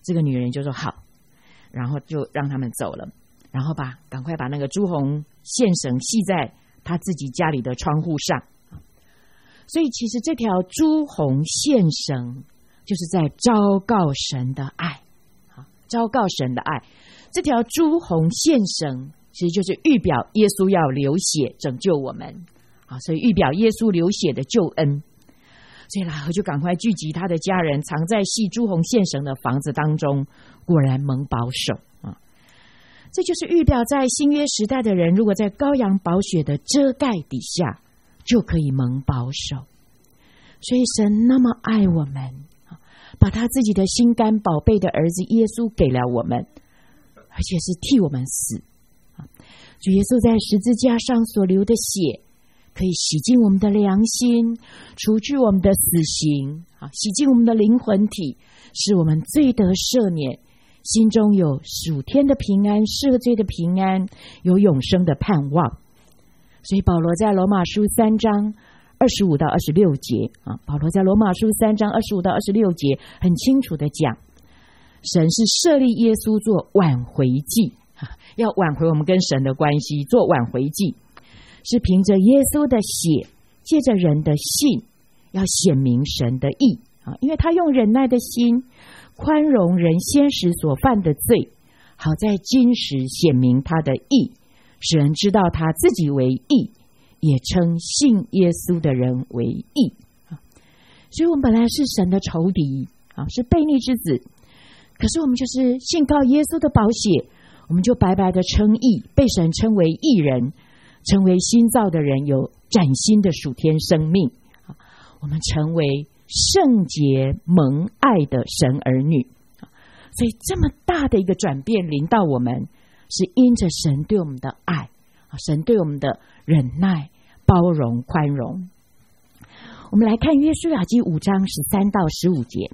这个女人就说好，然后就让他们走了，然后把赶快把那个朱红线绳系在他自己家里的窗户上。所以其实这条朱红线绳就是在昭告神的爱，昭告神的爱。这条朱红线绳其实就是预表耶稣要流血拯救我们，所以预表耶稣流血的救恩。所以拉合就赶快聚集他的家人，藏在系朱红线绳的房子当中，果然蒙保守啊！这就是预表在新约时代的人，如果在羔羊宝血的遮盖底下，就可以蒙保守。所以神那么爱我们，把他自己的心肝宝贝的儿子耶稣给了我们，而且是替我们死。主耶稣在十字架上所流的血，可以洗净我们的良心，除去我们的死刑，洗净我们的灵魂体，使我们罪得赦免，心中有属天的平安，赦罪的平安，有永生的盼望。所以保罗在罗马书三章二十五到二十六节啊，保罗在罗马书三章二十五到二十六节很清楚的讲，神是设立耶稣做挽回祭，要挽回我们跟神的关系，做挽回祭，是凭着耶稣的血，借着人的信，要显明神的义啊，因为他用忍耐的心宽容人先时所犯的罪，好在今时显明他的义，使人知道他自己为义，也称信耶稣的人为义。所以我们本来是神的仇敌啊，是悖逆之子，可是我们就是信靠耶稣的宝血，我们就白白的称义，被神称为义人，成为新造的人，有崭新的属天生命，我们成为圣洁蒙爱的神儿女。所以这么大的一个转变临到我们，是因着神对我们的爱，神对我们的忍耐、包容、宽容。我们来看约书亚记五章十三到十五节。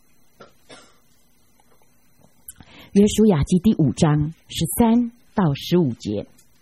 约书亚记第五章十三到十五节。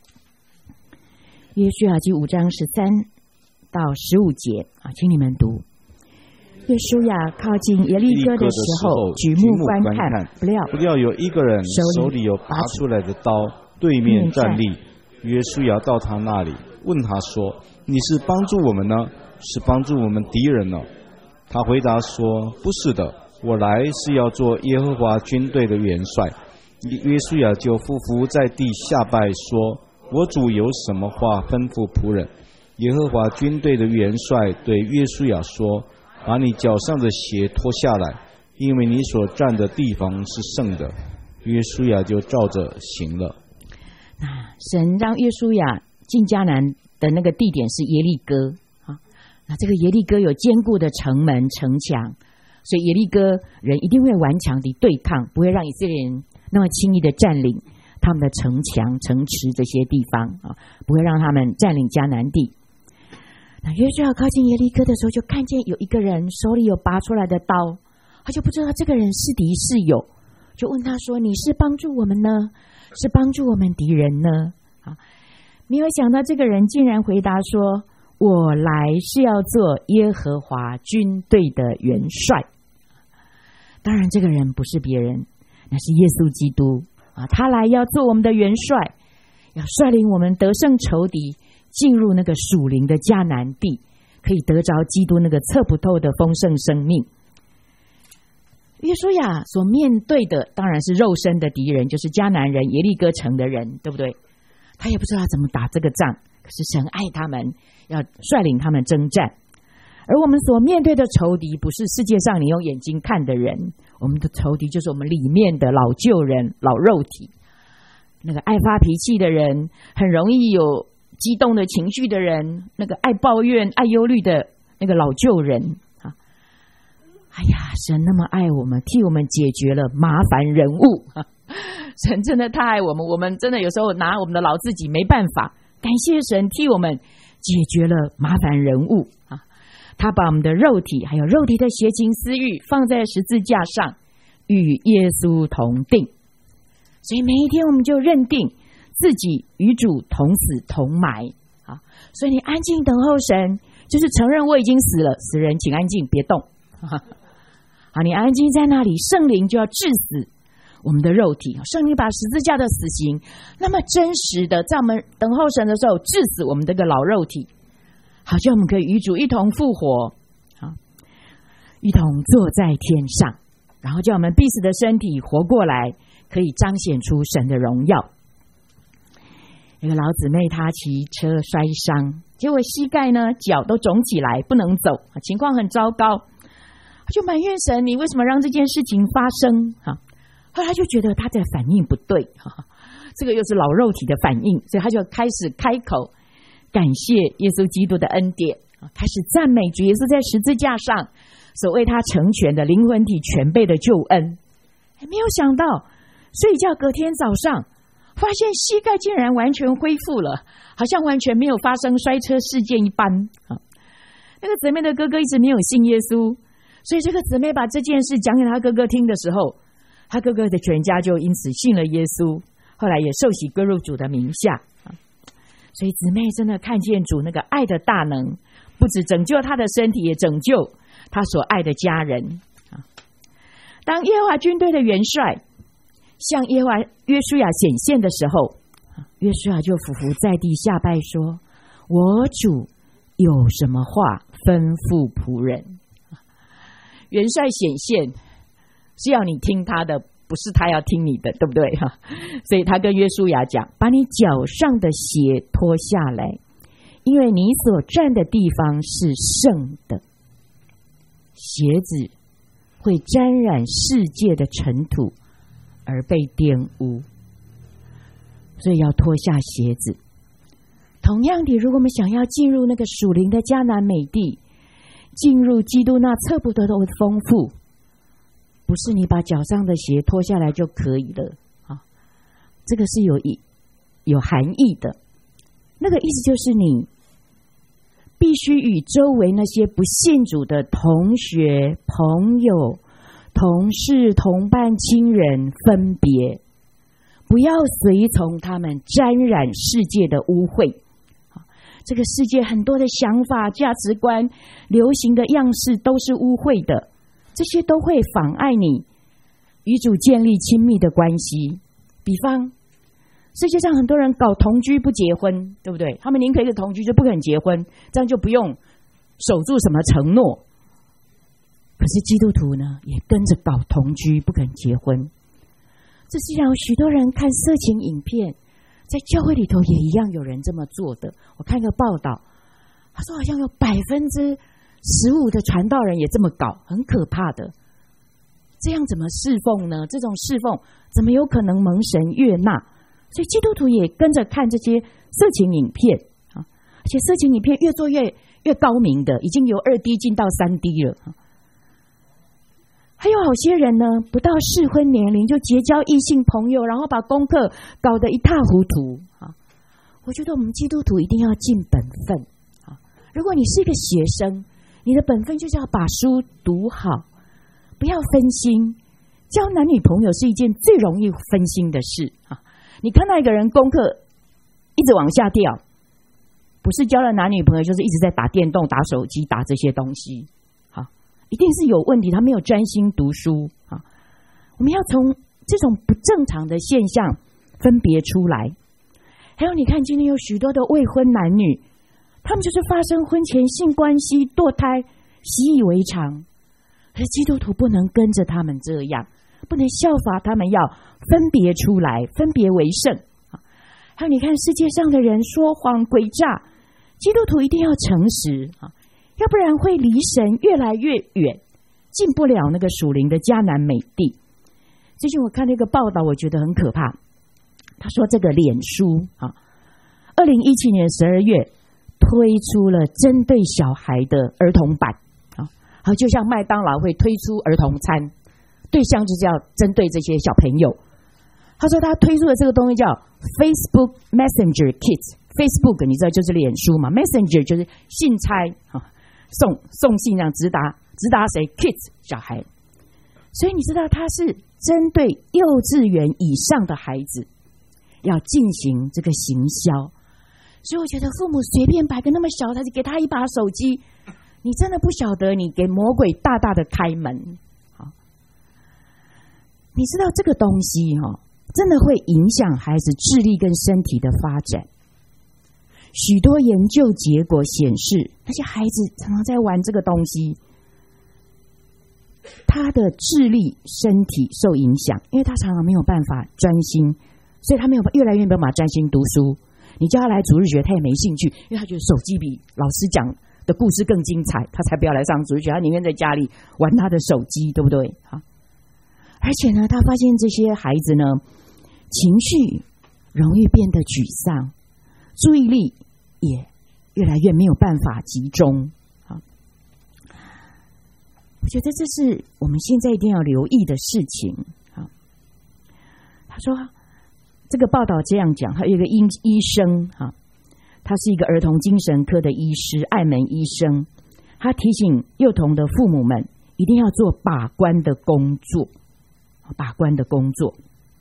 约书亚记五章十三到十五节啊，请你们读。约书亚靠近耶利哥的时候，举目观看，不料不料有一个人手里有拔出来的刀，对面站立。约书亚到他那里，问他说：“你是帮助我们呢，是帮助我们敌人呢？”他回答说：“不是的，我来是要做耶和华军队的元帅。”约书亚就俯伏在地下拜说：“我主有什么话吩咐仆人？”耶和华军队的元帅对约书亚说：“把你脚上的鞋脱下来，因为你所站的地方是圣的。”约书亚就照着行了。 神让约书亚进迦南的那个地点是耶利哥啊，那这个耶利哥有坚固的城门城墙，所以耶利哥人一定会顽强地对抗，不会让以色列人那么轻易的占领他们的城墙、城池这些地方啊，不会让他们占领迦南地。那约书亚靠近耶利哥的时候，就看见有一个人手里有拔出来的刀，他就不知道这个人是敌是友，就问他说：“你是帮助我们呢，是帮助我们敌人呢？”啊，没有想到这个人竟然回答说：“我来是要做耶和华军队的元帅。”当然这个人不是别人，那是耶稣基督啊，他来要做我们的元帅，要率领我们得胜仇敌，进入那个属灵的迦南地，可以得着基督那个测不透的丰盛生命。约书亚所面对的当然是肉身的敌人，就是迦南人、耶利哥城的人，对不对？他也不知道怎么打这个仗，可是神爱他们，要率领他们征战。而我们所面对的仇敌，不是世界上你用眼睛看的人，我们的仇敌就是我们里面的老旧人、老肉体，那个爱发脾气的人，很容易有激动的情绪的人，那个爱抱怨、爱忧虑的那个老旧人啊！哎呀，神那么爱我们，替我们解决了麻烦人物，神真的太爱我们，我们真的有时候拿我们的老自己没办法，感谢神替我们解决了麻烦人物啊！他把我们的肉体还有肉体的邪情私欲放在十字架上，与耶稣同定。所以每一天我们就认定自己与主同死同埋啊！所以你安静等候神，就是承认我已经死了，死人请安静，别动。 好，你安静在那里，圣灵就要治死我们的肉体。圣灵把十字架的死刑那么真实的在我们等候神的时候治死我们这个老肉体，好像我们可以与主一同复活，好，一同坐在天上，然后叫我们必死的身体活过来，可以彰显出神的荣耀。那个老姊妹她骑车摔伤，结果膝盖呢脚都肿起来不能走，情况很糟糕，就埋怨神，你为什么让这件事情发生？后来就觉得他的反应不对，这个又是老肉体的反应，所以他就开始开口感谢耶稣基督的恩典，开始赞美主耶稣在十字架上所为他成全的灵魂体全备的救恩。没有想到睡觉隔天早上发现膝盖竟然完全恢复了，好像完全没有发生摔车事件一般。那个姊妹的哥哥一直没有信耶稣，所以这个姊妹把这件事讲给他哥哥听的时候，他哥哥的全家就因此信了耶稣，后来也受洗归入主的名下。所以姊妹真的看见主那个爱的大能，不只拯救他的身体，也拯救他所爱的家人。当耶和华军队的元帅向耶和华约书亚显现的时候，约书亚就俯伏在地下拜说，我主有什么话吩咐仆人。元帅显现是要你听他的，不是他要听你的，对不对？所以他跟约书亚讲，把你脚上的鞋脱下来，因为你所站的地方是圣的。鞋子会沾染世界的尘土而被玷污，所以要脱下鞋子。同样的，如果我们想要进入那个属灵的迦南美地，进入基督那测不得的丰富，不是你把脚上的鞋脱下来就可以了啊！这个是有意有含义的。那个意思就是你必须与周围那些不信主的同学、朋友、同事、同伴、亲人分别，不要随从他们沾染世界的污秽。这个世界很多的想法、价值观、流行的样式都是污秽的，这些都会妨碍你与主建立亲密的关系。比方世界上很多人搞同居不结婚，对不对？他们宁可一个同居就不肯结婚，这样就不用守住什么承诺。可是基督徒呢，也跟着搞同居不肯结婚。这世上有许多人看色情影片，在教会里头也一样有人这么做的。我看个报道，他说好像有百分之十五的传道人也这么搞，很可怕的。这样怎么侍奉呢？这种侍奉怎么有可能蒙神悦纳？所以基督徒也跟着看这些色情影片啊，而且色情影片越做越越高明的，已经由二 D 进到三 D 了。还有好些人呢，不到适婚年龄就结交异性朋友，然后把功课搞得一塌糊涂啊！我觉得我们基督徒一定要尽本分啊！如果你是一个学生，你的本分就是要把书读好，不要分心。交男女朋友是一件最容易分心的事啊！你看到一个人功课一直往下掉，不是交了男女朋友，就是一直在打电动、打手机、打这些东西。一定是有问题，他没有专心读书啊！我们要从这种不正常的现象分别出来。还有，你看今天有许多的未婚男女，他们就是发生婚前性关系、堕胎，习以为常。可是基督徒不能跟着他们这样，不能效法他们，要分别出来，分别为圣。还有，你看世界上的人说谎、诡诈，基督徒一定要诚实啊！要不然会离神越来越远，进不了那个属灵的迦南美地。最近我看了一个报道，我觉得很可怕。他说这个脸书啊，二零一七年十二月推出了针对小孩的儿童版啊，好，就像麦当劳会推出儿童餐，对象就是要针对这些小朋友。他说他推出的这个东西叫 Facebook Messenger Kids。Facebook 你知道就是脸书嘛， Messenger 就是信差啊。送送信量直达直达谁 kids 小孩，所以你知道他是针对幼稚园以上的孩子要进行这个行销，所以我觉得父母随便摆个那么小的，给他一把手机，你真的不晓得你给魔鬼大大的开门。好， 你知道这个东西哈、哦，真的会影响孩子智力跟身体的发展。许多研究结果显示，那些孩子常常在玩这个东西，他的智力、身体受影响，因为他常常没有办法专心，所以他没有越来越没有办法专心读书。你叫他来主日学，他也没兴趣，因为他觉得手机比老师讲的故事更精彩，他才不要来上主日学，他宁愿在家里玩他的手机，对不对？好，而且呢，他发现这些孩子呢，情绪容易变得沮丧，注意力也越来越没有办法集中。好，我觉得这是我们现在一定要留意的事情。好，他说这个报道这样讲，他有一个医医生哈，他是一个儿童精神科的医师，爱门医生，他提醒幼童的父母们一定要做把关的工作，把关的工作。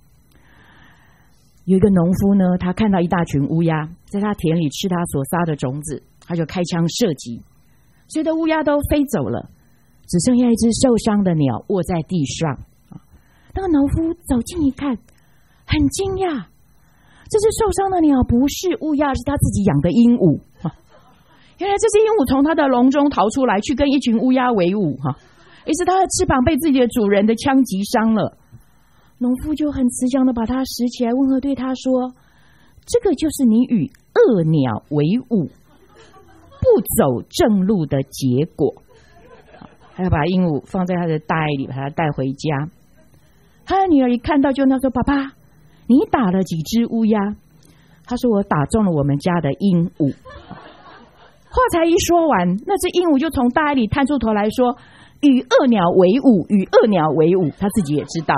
有一个农夫呢，他看到一大群乌鸦在他田里吃他所撒的种子，他就开枪射击，所有的乌鸦都飞走了，只剩下一只受伤的鸟卧在地上。那个农夫走近一看，很惊讶，这只受伤的鸟不是乌鸦，是他自己养的鹦鹉。原来这只鹦鹉从他的笼中逃出来，去跟一群乌鸦为伍，于是他的翅膀被自己的主人的枪击伤了。农夫就很慈祥的把它拾起来，温和对他说，这个就是你与恶鸟为伍不走正路的结果。还要把鹦鹉放在他的袋里，把它带回家。他的女儿一看到就那说，爸爸你打了几只乌鸦？他说我打中了我们家的鹦鹉。话才一说完，那只鹦鹉就从袋里探出头来说，与恶鸟为伍，与恶鸟为伍。他自己也知道。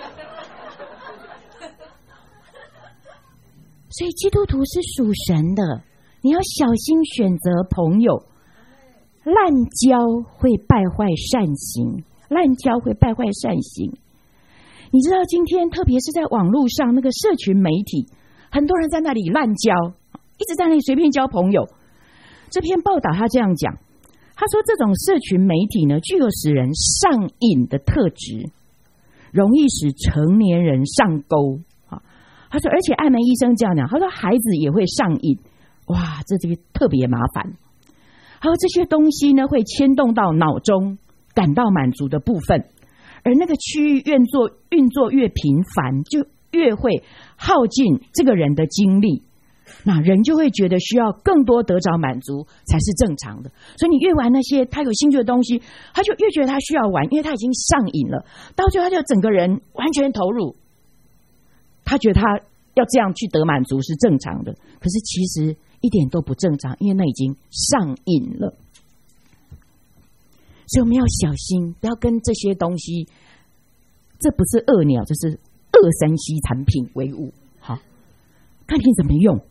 所以基督徒是属神的，你要小心选择朋友，滥交会败坏善行，滥交会败坏善行。你知道今天特别是在网络上那个社群媒体，很多人在那里滥交，一直在那里随便交朋友。这篇报道他这样讲，他说这种社群媒体呢，具有使人上瘾的特质，容易使成年人上钩。他说而且爱门医生这样讲，他说孩子也会上瘾。哇，这这个特别麻烦。还有这些东西呢，会牵动到脑中感到满足的部分，而那个区域运作运作越频繁，就越会耗尽这个人的精力，那人就会觉得需要更多得着满足才是正常的。所以你越玩那些他有兴趣的东西，他就越觉得他需要玩，因为他已经上瘾了，到最后他就整个人完全投入，他觉得他要这样去得满足是正常的，可是其实一点都不正常，因为那已经上瘾了。所以我们要小心，不要跟这些东西，这不是恶鸟，这是恶三 C 产品为伍。好，看你怎么用。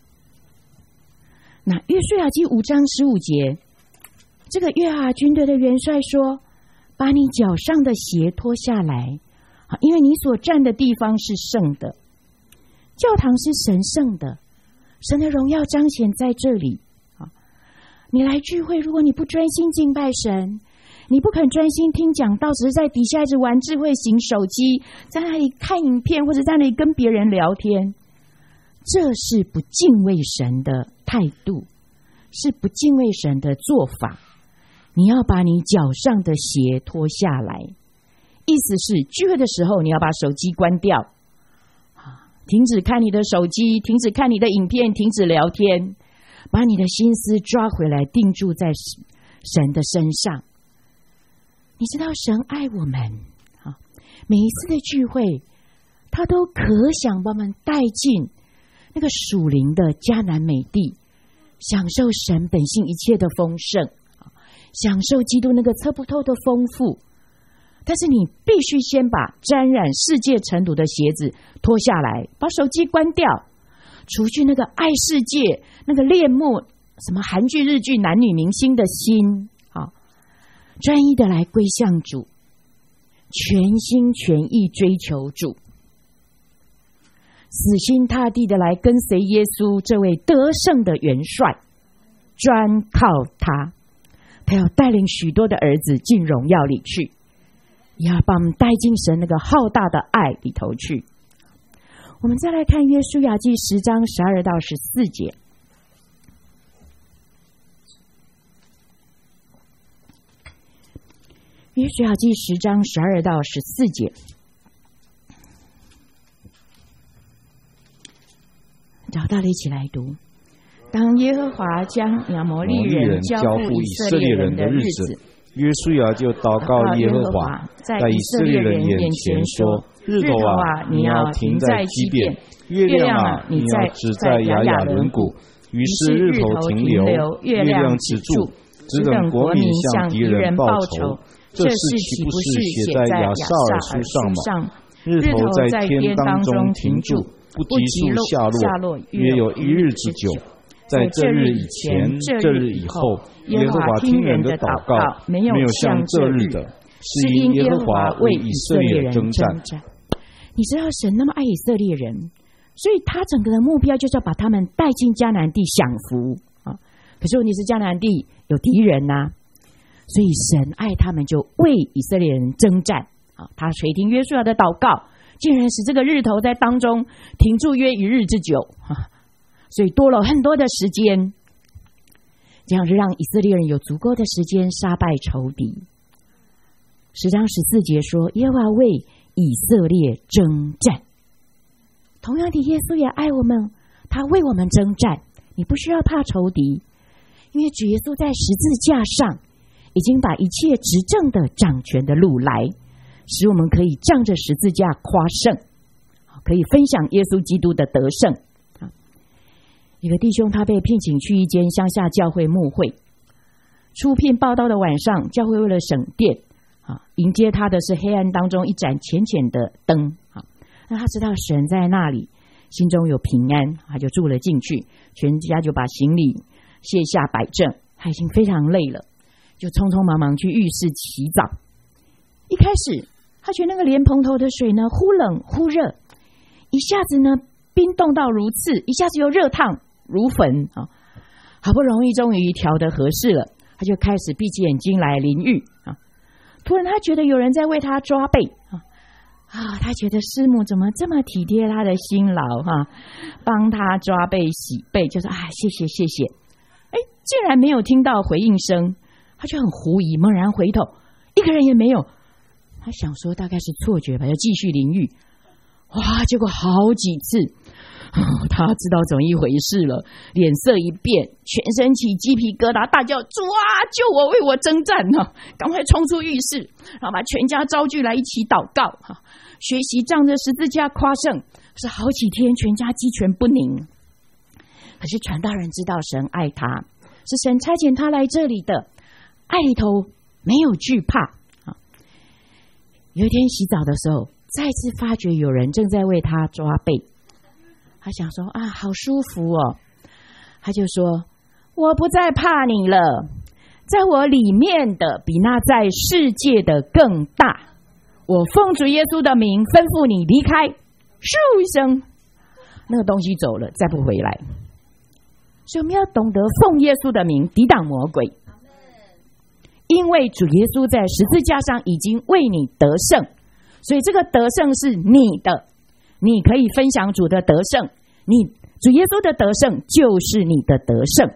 那约书亚记五章十五节，这个约哈军队的元帅说，把你脚上的鞋脱下来，因为你所站的地方是圣的，教堂是神圣的，神的荣耀彰显在这里。你来聚会，如果你不专心敬拜神，你不肯专心听讲道，只是在底下一直玩智慧型手机，在那里看影片，或者在那里跟别人聊天，这是不敬畏神的态度，是不敬畏神的做法。你要把你脚上的鞋脱下来，意思是聚会的时候你要把手机关掉，停止看你的手机，停止看你的影片，停止聊天，把你的心思抓回来，定住在神的身上。你知道神爱我们，每一次的聚会他都可想把我们带进那个属灵的迦南美地，享受神本性一切的丰盛，享受基督那个测不透的丰富。但是你必须先把沾染世界尘土的鞋子脱下来，把手机关掉，除去那个爱世界、那个恋慕什么韩剧、日剧、男女明星的心，好，专一的来归向主，全心全意追求主，死心塌地的来跟随耶稣这位得胜的元帅，专靠他，他要带领许多的儿子进荣耀里去。 也要把我们带进神那个浩大的爱里头去。我们再来看约书亚记十章十二到十四节。约书亚记十章十二到十四节，找到了，一起来读。当耶和华将亚摩利人交付以色列人的日子， 约书亚就祷告耶和华，在以色列人眼前说：日头啊，你要停在基遍；月亮啊，你要止在雅雅伦谷。于是日头停留，月亮止住，只等国民向敌人报仇。这事岂不是写在亚萨尔书上吗？日头在天当中停住，不急速下落，约有一日之久。在这日以前，这日以后，耶和华听人的祷告，没有像这日的，是因耶和华为以色列人征战。 你知道神那么爱以色列人，所以他整个的目标就是要把他们带进迦南地享福啊。可是问题是迦南地有敌人呐、啊，所以神爱他们就为以色列人征战啊。他垂听约书亚的祷告，竟然使这个日头在当中停住约一日之久啊。所以多了很多的时间，这样是让以色列人有足够的时间杀败仇敌。十章十四节说，耶和华为以色列征战。同样的，耶稣也爱我们，他为我们征战。你不需要怕仇敌，因为主耶稣在十字架上已经把一切执政的掌权的路来，使我们可以仗着十字架夸胜，可以分享耶稣基督的得胜。一个弟兄他被聘请去一间乡下教会牧会，出聘报道的晚上，教会为了省电啊，迎接他的是黑暗当中一盏浅浅的灯啊。那他知道神在那里，心中有平安，他就住了进去，全家就把行李卸下摆正，他已经非常累了，就匆匆忙忙去浴室洗澡。一开始他觉得那个莲蓬头的水呢忽冷忽热，一下子呢冰冻到如刺，一下子又热烫如粉啊！好不容易终于调得合适了，他就开始闭起眼睛来淋浴啊。突然他觉得有人在为他抓背啊啊！他觉得师母怎么这么体贴他的辛劳哈、啊，帮他抓背洗背，就说啊谢谢谢谢。哎，竟然没有听到回应声，他就很狐疑，猛然回头，一个人也没有。他想说大概是错觉吧，要继续淋浴。哇！结果好几次。哦、他知道怎么一回事了，脸色一变，全身起鸡皮疙瘩，大叫：“主啊，救我，为我征战啊！”赶快冲出浴室，然后把全家招聚来一起祷告哈，学习仗着十字架夸胜。是好几天全家鸡犬不宁。可是传道人知道神爱他，是神差遣他来这里的，爱里头没有惧怕啊。有一天洗澡的时候，再次发觉有人正在为他抓背。他想说啊，好舒服哦，他就说：“我不再怕你了，在我里面的比那在世界的更大。我奉主耶稣的名吩咐你离开。”咻一声，那个东西走了，再不回来。所以我们要懂得奉耶稣的名抵挡魔鬼，因为主耶稣在十字架上已经为你得胜，所以这个得胜是你的。你可以分享主的得胜，你主耶稣的得胜就是你的得胜。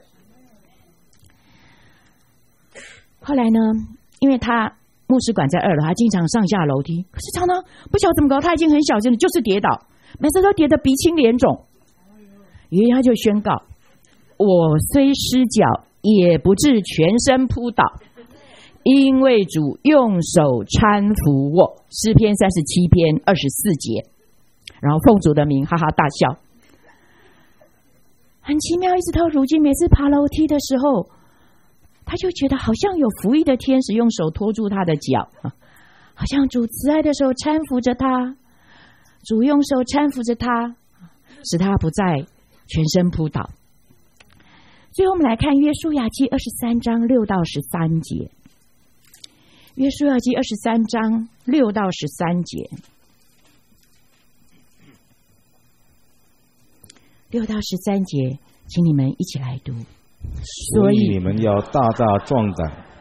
后来呢，因为他牧师馆在二楼，他经常上下楼梯，可是常常不晓得怎么搞，他已经很小心了，就是跌倒，每次都跌得鼻青脸肿。于是他就宣告：我虽失脚，也不至全身扑倒，因为主用手搀扶我。诗篇三十七篇二十四节。然后奉主的名哈哈大笑，很奇妙。一直到如今，每次爬楼梯的时候，他就觉得好像有服役的天使用手托住他的脚，好像主慈爱的手搀扶着他，主用手搀扶着他，使他不再全身扑倒。最后我们来看约书亚记二十三章六到十三节。约书亚记二十三章六到十三节。六到十三节，请你们一起来读。 所以你们要大大壮胆，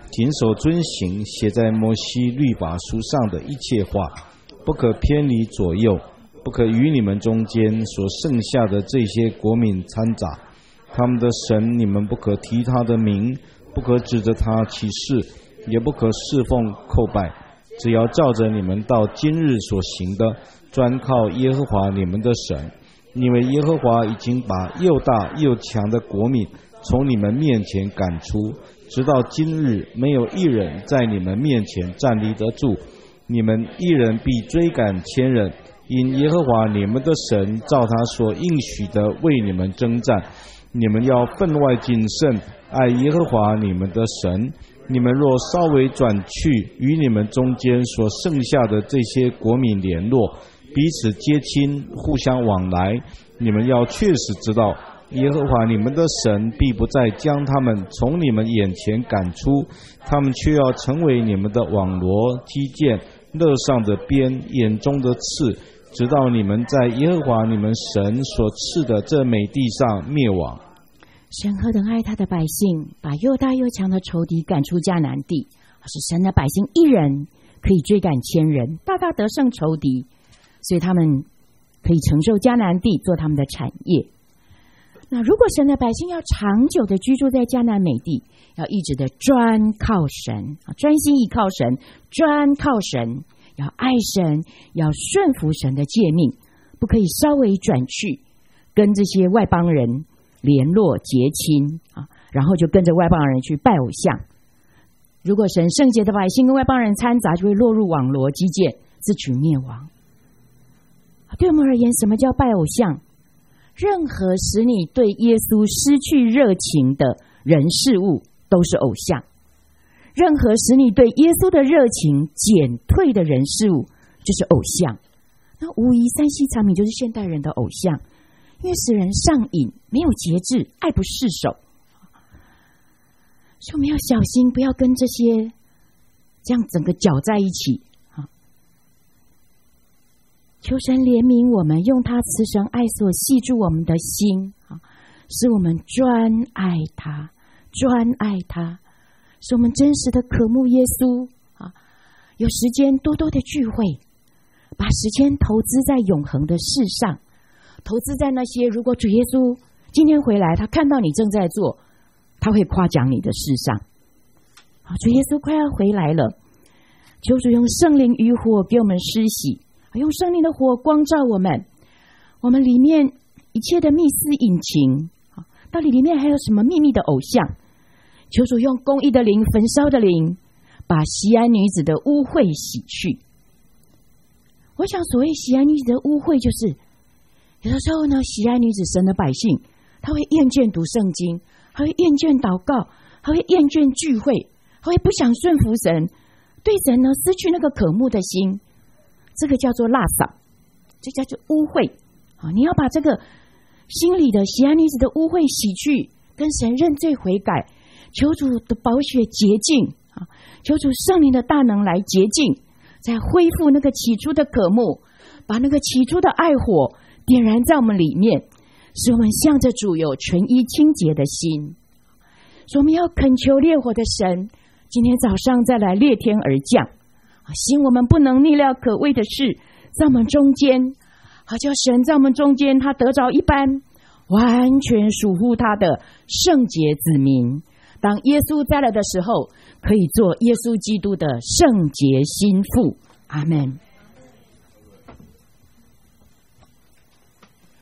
谨守遵行写在摩西律法书上的一切话，不可偏离左右，不可与你们中间所剩下的这些国民掺杂。他们的神你们不可提他的名，不可指着他起誓，也不可侍奉叩拜，只要照着你们到今日所行的，专靠耶和华你们的神。因为耶和华已经把又大又强的国民从你们面前赶出，直到今日没有一人在你们面前站立得住。你们一人必追赶千人，因耶和华你们的神照他所应许的为你们征战。你们要分外谨慎，爱耶和华你们的神。你们若稍微转去，与你们中间所剩下的这些国民联络，彼此接亲，互相往来，你们要确实知道，耶和华你们的神必不再将他们从你们眼前赶出，他们却要成为你们的网罗、基建、肋上的鞭、眼中的刺，直到你们在耶和华你们神所赐的这美地上灭亡。 神何等爱他的百姓，把又大又强的仇敌赶出迦南地，使神的百姓一人可以追赶千人，大大得胜仇敌，所以他们可以承受迦南地做他们的产业。那如果神的百姓要长久的居住在迦南美地，要一直的专靠神，专心依靠神，专靠神，要爱神，要顺服神的诫命，不可以稍微转去跟这些外邦人联络结亲啊，然后就跟着外邦人去拜偶像。如果神圣洁的百姓跟外邦人掺杂，就会落入网罗基建，自取灭亡。对我们而言，什么叫拜偶像？任何使你对耶稣失去热情的人事物都是偶像，任何使你对耶稣的热情减退的人事物就是偶像。那无疑三西产品就是现代人的偶像，因为使人上瘾，没有节制，爱不释手。所以我们要小心，不要跟这些这样整个搅在一起。求神怜悯我们，用他慈神爱所系住我们的心，使我们专爱他，专爱他，使我们真实的渴慕耶稣。有时间多多的聚会，把时间投资在永恒的事上，投资在那些如果主耶稣今天回来，他看到你正在做，他会夸奖你的事上。主耶稣快要回来了，求主用圣灵与火给我们施洗，用圣灵的火光照我们，我们里面一切的密思隐情，到底里面还有什么秘密的偶像？求主用公义的灵、焚烧的灵，把西安女子的污秽洗去。我想所谓西安女子的污秽，就是有的时候呢，西安女子神的百姓，他会厌倦读圣经，他会厌倦祷告，他会厌倦聚会，他会不想顺服神，对神呢失去那个渴慕的心。这个叫做垃圾，这叫做污秽啊！你要把这个心里的西安女子的污秽洗去，跟神认罪悔改，求主的宝血洁净啊！求主圣灵的大能来洁净，再恢复那个起初的渴慕，把那个起初的爱火点燃在我们里面，使我们向着主有纯一清洁的心。所以我们要恳求烈火的神，今天早上再来裂天而降。行我们不能逆料可畏的事，在我们中间，好叫神在我们中间，他得着一般完全属乎他的圣洁子民。当耶稣再来的时候，可以做耶稣基督的圣洁心腹。阿们。